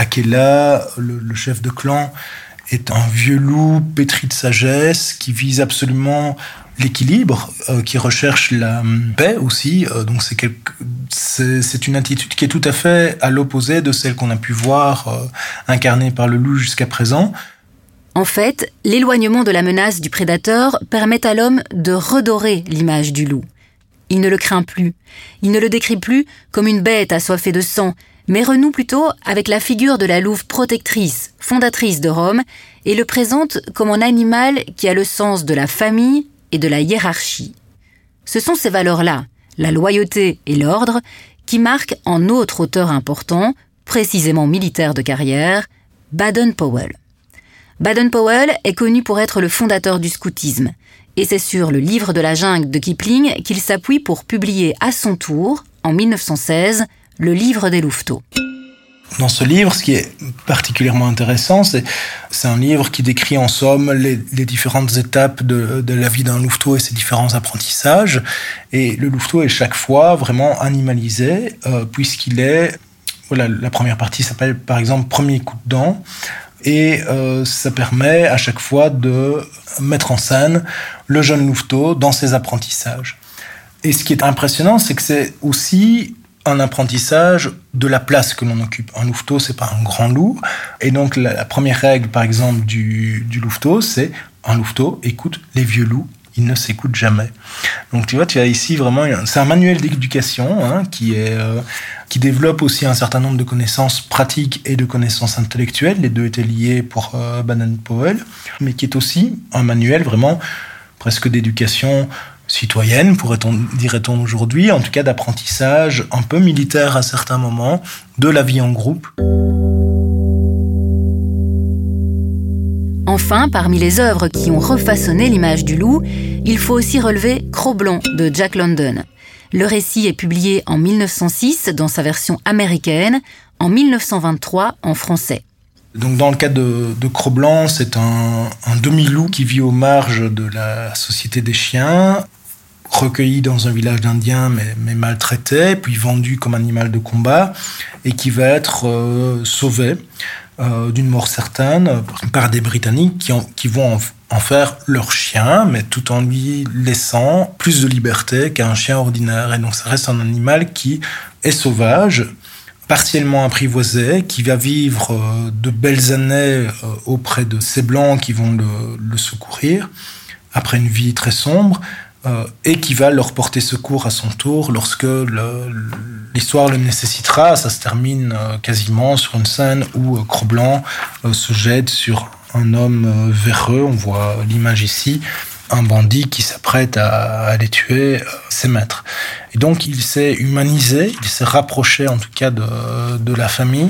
Akela, le, le chef de clan, est un vieux loup pétri de sagesse qui vise absolument l'équilibre, euh, qui recherche la paix aussi. Euh, donc c'est, quelque, c'est, c'est une attitude qui est tout à fait à l'opposé de celle qu'on a pu voir euh, incarnée par le loup jusqu'à présent. En fait, l'éloignement de la menace du prédateur permet à l'homme de redorer l'image du loup. Il ne le craint plus, il ne le décrit plus comme une bête assoiffée de sang, mais renoue plutôt avec la figure de la louve protectrice, fondatrice de Rome, et le présente comme un animal qui a le sens de la famille et de la hiérarchie. Ce sont ces valeurs-là, la loyauté et l'ordre, qui marquent un autre auteur important, précisément militaire de carrière, Baden-Powell. Baden-Powell est connu pour être le fondateur du scoutisme, et c'est sur le livre de la jungle de Kipling qu'il s'appuie pour publier à son tour, en mille neuf cent seize, le livre des louveteaux. Dans ce livre, ce qui est particulièrement intéressant, c'est, c'est un livre qui décrit en somme les, les différentes étapes de, de la vie d'un louveteau et ses différents apprentissages. Et le louveteau est chaque fois vraiment animalisé, euh, puisqu'il est... Voilà, la première partie s'appelle par exemple « Premier coup de dent ». Et euh, ça permet à chaque fois de mettre en scène le jeune louveteau dans ses apprentissages. Et ce qui est impressionnant, c'est que c'est aussi un apprentissage de la place que l'on occupe. Un louveteau, c'est pas un grand loup. Et donc, la, la première règle, par exemple, du, du louveteau, c'est un louveteau écoute les vieux loups, il ne s'écoute jamais. Donc, tu vois, tu as ici vraiment... C'est un manuel d'éducation hein, qui, est, euh, qui développe aussi un certain nombre de connaissances pratiques et de connaissances intellectuelles. Les deux étaient liés pour euh, Baden-Powell, mais qui est aussi un manuel vraiment presque d'éducation citoyenne, pourrait-on, dirait-on aujourd'hui, en tout cas d'apprentissage un peu militaire à certains moments, de la vie en groupe. Enfin, parmi les œuvres qui ont refaçonné l'image du loup, il faut aussi relever Cro-Blanc de Jack London. Le récit est publié en mille neuf cent six dans sa version américaine, en mille neuf cent vingt-trois en français. Donc dans le cas de, de Cro-Blanc, c'est un, un demi-loup qui vit aux marges de la société des chiens, recueilli dans un village d'Indiens mais, mais maltraité, puis vendu comme animal de combat, et qui va être euh, sauvé euh, d'une mort certaine par des Britanniques qui, en, qui vont en, en faire leur chien, mais tout en lui laissant plus de liberté qu'un chien ordinaire. Et donc ça reste un animal qui est sauvage, partiellement apprivoisé, qui va vivre euh, de belles années euh, auprès de ces Blancs qui vont le, le secourir, après une vie très sombre, Euh, et qui va leur porter secours à son tour lorsque le, l'histoire le nécessitera. Ça se termine euh, quasiment sur une scène où euh, Cro-Blanc euh, se jette sur un homme euh, véreux. On voit l'image ici, un bandit qui s'apprête à, à aller tuer euh, ses maîtres. Et donc il s'est humanisé, il s'est rapproché en tout cas de, de la famille.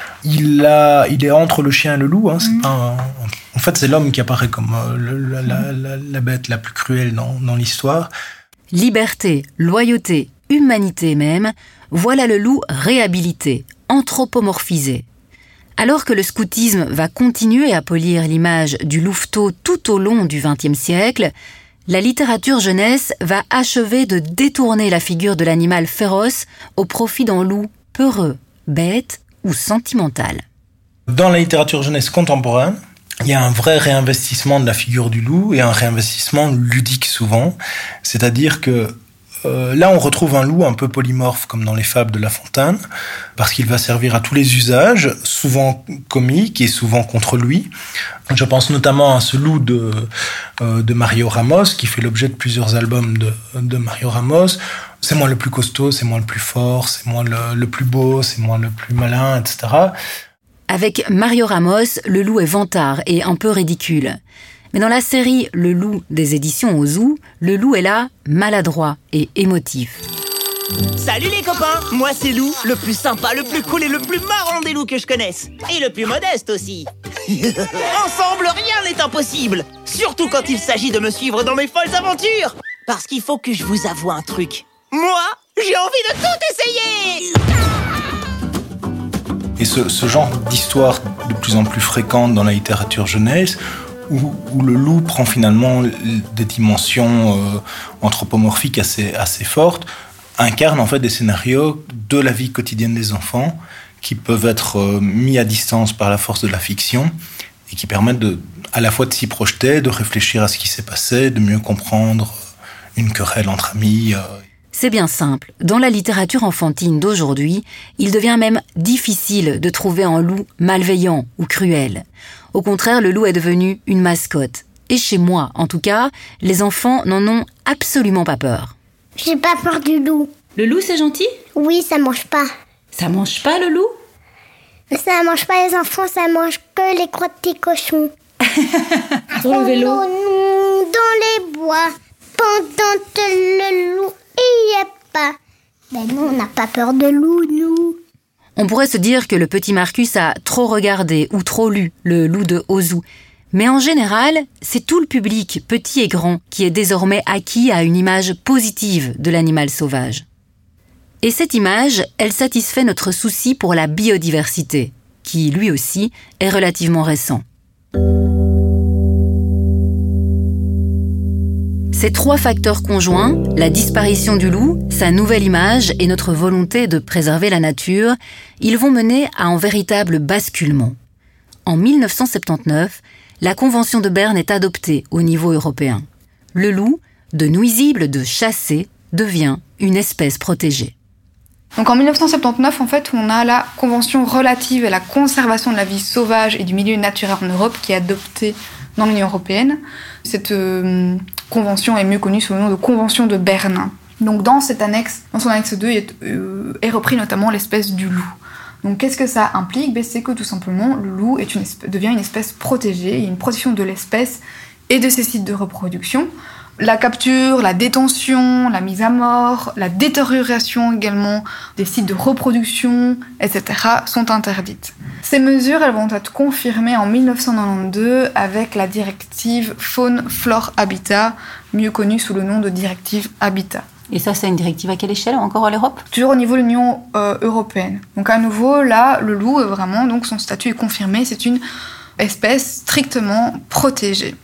Il, a, il est entre le chien et le loup. Hein, c'est mmh. pas un, en fait, c'est l'homme qui apparaît comme euh, le, la, la, la, la bête la plus cruelle dans, dans l'histoire. Liberté, loyauté, humanité même, voilà le loup réhabilité, anthropomorphisé. Alors que le scoutisme va continuer à polir l'image du louveteau tout au long du vingtième siècle, la littérature jeunesse va achever de détourner la figure de l'animal féroce au profit d'un loup peureux, bête ou sentimental. Dans la littérature jeunesse contemporaine, il y a un vrai réinvestissement de la figure du loup et un réinvestissement ludique souvent. C'est-à-dire que euh, là, on retrouve un loup un peu polymorphe comme dans les fables de La Fontaine, parce qu'il va servir à tous les usages, souvent comiques et souvent contre lui. Je pense notamment à ce loup de, euh, de Mario Ramos, qui fait l'objet de plusieurs albums de, de Mario Ramos. C'est moi le plus costaud, c'est moi le plus fort, c'est moi le, le plus beau, c'est moi le plus malin, et cetera. Avec Mario Ramos, le loup est vantard et un peu ridicule. Mais dans la série Le loup des éditions Ozu, le loup est là, maladroit et émotif. Salut les copains, moi c'est Lou, le plus sympa, le plus cool et le plus marrant des loups que je connaisse. Et le plus modeste aussi. Ensemble, rien n'est impossible. Surtout quand il s'agit de me suivre dans mes folles aventures. Parce qu'il faut que je vous avoue un truc. Moi, j'ai envie de tout essayer. Et ce, ce genre d'histoire de plus en plus fréquente dans la littérature jeunesse, où, où le loup prend finalement des dimensions euh, anthropomorphiques assez, assez fortes, incarne en fait des scénarios de la vie quotidienne des enfants qui peuvent être mis à distance par la force de la fiction et qui permettent de, à la fois de s'y projeter, de réfléchir à ce qui s'est passé, de mieux comprendre une querelle entre amis. C'est bien simple. Dans la littérature enfantine d'aujourd'hui, il devient même difficile de trouver un loup malveillant ou cruel. Au contraire, le loup est devenu une mascotte. Et chez moi, en tout cas, les enfants n'en ont absolument pas peur. J'ai pas peur du loup. Le loup, c'est gentil ? Oui, ça mange pas. Ça mange pas, le loup ? Ça mange pas les enfants, ça mange que les crottes des cochons. Sur le vélo ? Dans les bois, pendant que le loup y est pas. Ben nous, on n'a pas peur de loup, nous. On pourrait se dire que le petit Marcus a trop regardé ou trop lu Le Loup de Ozu. Mais en général, c'est tout le public, petit et grand, qui est désormais acquis à une image positive de l'animal sauvage. Et cette image, elle satisfait notre souci pour la biodiversité, qui, lui aussi, est relativement récent. Ces trois facteurs conjoints, la disparition du loup, sa nouvelle image et notre volonté de préserver la nature, ils vont mener à un véritable basculement. En mille neuf cent soixante-dix-neuf, la Convention de Berne est adoptée au niveau européen. Le loup, de nuisible de chasser, devient une espèce protégée. Donc en mille neuf cent soixante-dix-neuf, en fait, on a la Convention relative à la conservation de la vie sauvage et du milieu naturel en Europe qui est adoptée dans l'Union européenne. Cette euh, convention est mieux connue sous le nom de Convention de Berne. Donc dans cette annexe, dans son annexe deux, est, euh, est repris notamment l'espèce du loup. Donc qu'est-ce que ça implique ? Ben, c'est que tout simplement, le loup est une espèce, devient une espèce protégée. Il y a une protection de l'espèce et de ses sites de reproduction. La capture, la détention, la mise à mort, la détérioration également des sites de reproduction, et cetera sont interdites. Ces mesures, elles vont être confirmées en mille neuf cent quatre-vingt-douze avec la directive Faune, Flore, Habitat, mieux connue sous le nom de directive Habitat. Et ça, c'est une directive à quelle échelle ? Encore à l'Europe ? Toujours au niveau de l'Union euh, européenne. Donc à nouveau, là, le loup, est vraiment, donc son statut est confirmé, c'est une espèce strictement protégée.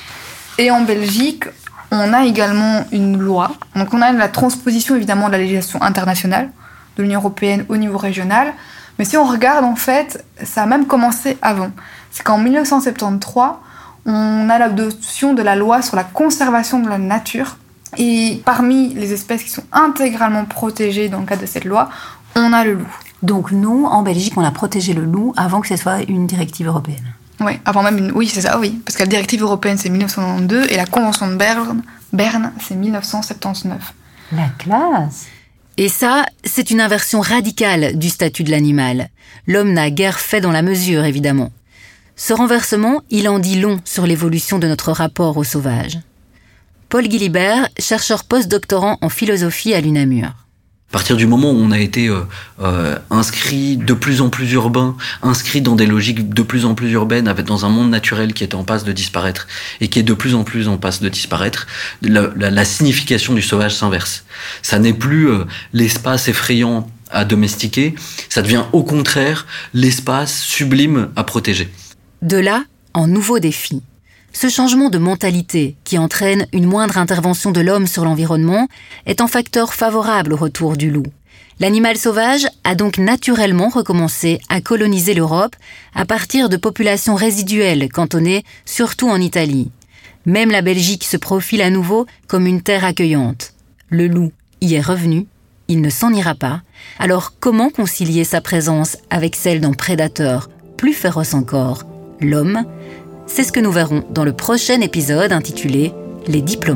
Et en Belgique, on a également une loi. Donc on a la transposition évidemment de la législation internationale de l'Union européenne au niveau régional. Mais si on regarde, en fait, ça a même commencé avant. C'est qu'en mille neuf cent soixante-treize, on a l'adoption de la loi sur la conservation de la nature. Et parmi les espèces qui sont intégralement protégées dans le cadre de cette loi, on a le loup. Donc nous, en Belgique, on a protégé le loup avant que ce soit une directive européenne. Oui, avant même une... Oui, c'est ça, oui. Parce que la directive européenne, c'est mille neuf cent quatre-vingt-douze et la Convention de Berne, Berne c'est mille neuf cent soixante-dix-neuf. La classe! Et ça, c'est une inversion radicale du statut de l'animal. L'homme n'a guère fait dans la mesure, évidemment. Ce renversement, il en dit long sur l'évolution de notre rapport au sauvage. Paul Guilibert, chercheur post-doctorant en philosophie à l'U N A M U R. À partir du moment où on a été euh, euh, inscrit de plus en plus urbain, inscrit dans des logiques de plus en plus urbaines, avec dans un monde naturel qui est en passe de disparaître et qui est de plus en plus en passe de disparaître, la, la, la signification du sauvage s'inverse. Ça n'est plus euh, l'espace effrayant à domestiquer, ça devient au contraire l'espace sublime à protéger. De là, un nouveau défi. Ce changement de mentalité, qui entraîne une moindre intervention de l'homme sur l'environnement, est un facteur favorable au retour du loup. L'animal sauvage a donc naturellement recommencé à coloniser l'Europe à partir de populations résiduelles cantonnées surtout en Italie. Même la Belgique se profile à nouveau comme une terre accueillante. Le loup y est revenu, il ne s'en ira pas. Alors comment concilier sa présence avec celle d'un prédateur plus féroce encore, l'homme ? C'est ce que nous verrons dans le prochain épisode intitulé « Les diplomates ».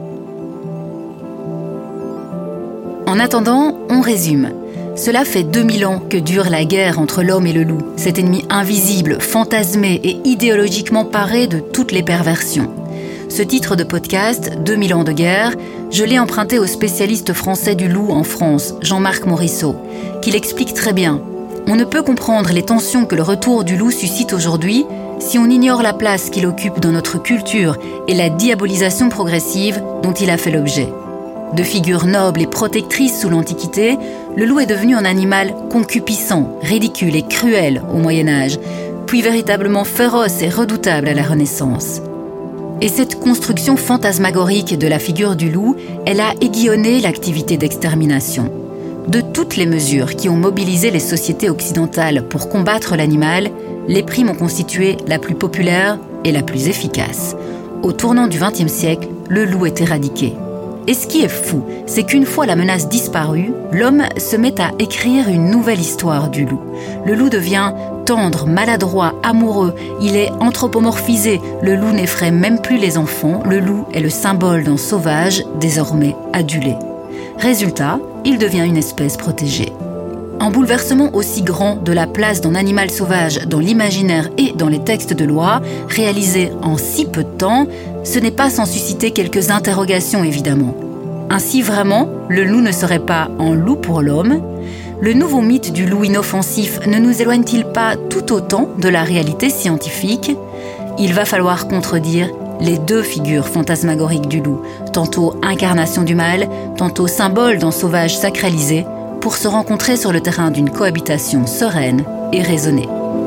En attendant, on résume. Cela fait deux mille ans que dure la guerre entre l'homme et le loup, cet ennemi invisible, fantasmé et idéologiquement paré de toutes les perversions. Ce titre de podcast, deux mille ans de guerre, je l'ai emprunté au spécialiste français du loup en France, Jean-Marc Morisseau, qui l'explique très bien. On ne peut comprendre les tensions que le retour du loup suscite aujourd'hui si on ignore la place qu'il occupe dans notre culture et la diabolisation progressive dont il a fait l'objet. De figure noble et protectrice sous l'Antiquité, le loup est devenu un animal concupissant, ridicule et cruel au Moyen-Âge, puis véritablement féroce et redoutable à la Renaissance. Et cette construction fantasmagorique de la figure du loup, elle a aiguillonné l'activité d'extermination. De toutes les mesures qui ont mobilisé les sociétés occidentales pour combattre l'animal, les primes ont constitué la plus populaire et la plus efficace. Au tournant du vingtième siècle, le loup est éradiqué. Et ce qui est fou, c'est qu'une fois la menace disparue, l'homme se met à écrire une nouvelle histoire du loup. Le loup devient tendre, maladroit, amoureux, il est anthropomorphisé, le loup n'effraie même plus les enfants, le loup est le symbole d'un sauvage, désormais adulé. Résultat, il devient une espèce protégée. Un bouleversement aussi grand de la place d'un animal sauvage dans l'imaginaire et dans les textes de loi, réalisé en si peu de temps, ce n'est pas sans susciter quelques interrogations évidemment. Ainsi vraiment, le loup ne serait pas un loup pour l'homme? Le nouveau mythe du loup inoffensif ne nous éloigne-t-il pas tout autant de la réalité scientifique? Il va falloir contredire les deux figures fantasmagoriques du loup, tantôt incarnation du mal, tantôt symbole d'un sauvage sacralisé, pour se rencontrer sur le terrain d'une cohabitation sereine et raisonnée.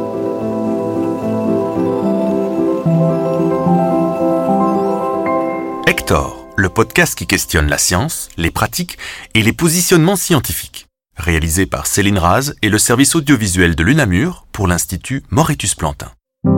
Hector, le podcast qui questionne la science, les pratiques et les positionnements scientifiques. Réalisé par Céline Raz et le service audiovisuel de l'UNAMUR pour l'Institut Moretus-Plantin.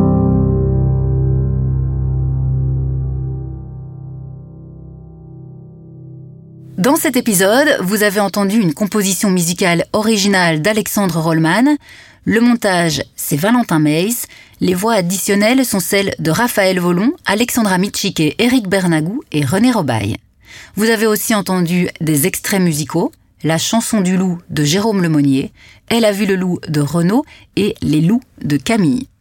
Dans cet épisode, vous avez entendu une composition musicale originale d'Alexandre Rollman. Le montage, c'est Valentin Meis. Les voix additionnelles sont celles de Raphaël Volon, Alexandra Mitchik, Éric Bernagou et René Robaille. Vous avez aussi entendu des extraits musicaux, La chanson du loup de Jérôme Lemonnier, Elle a vu le loup de Renaud et Les loups de Camille.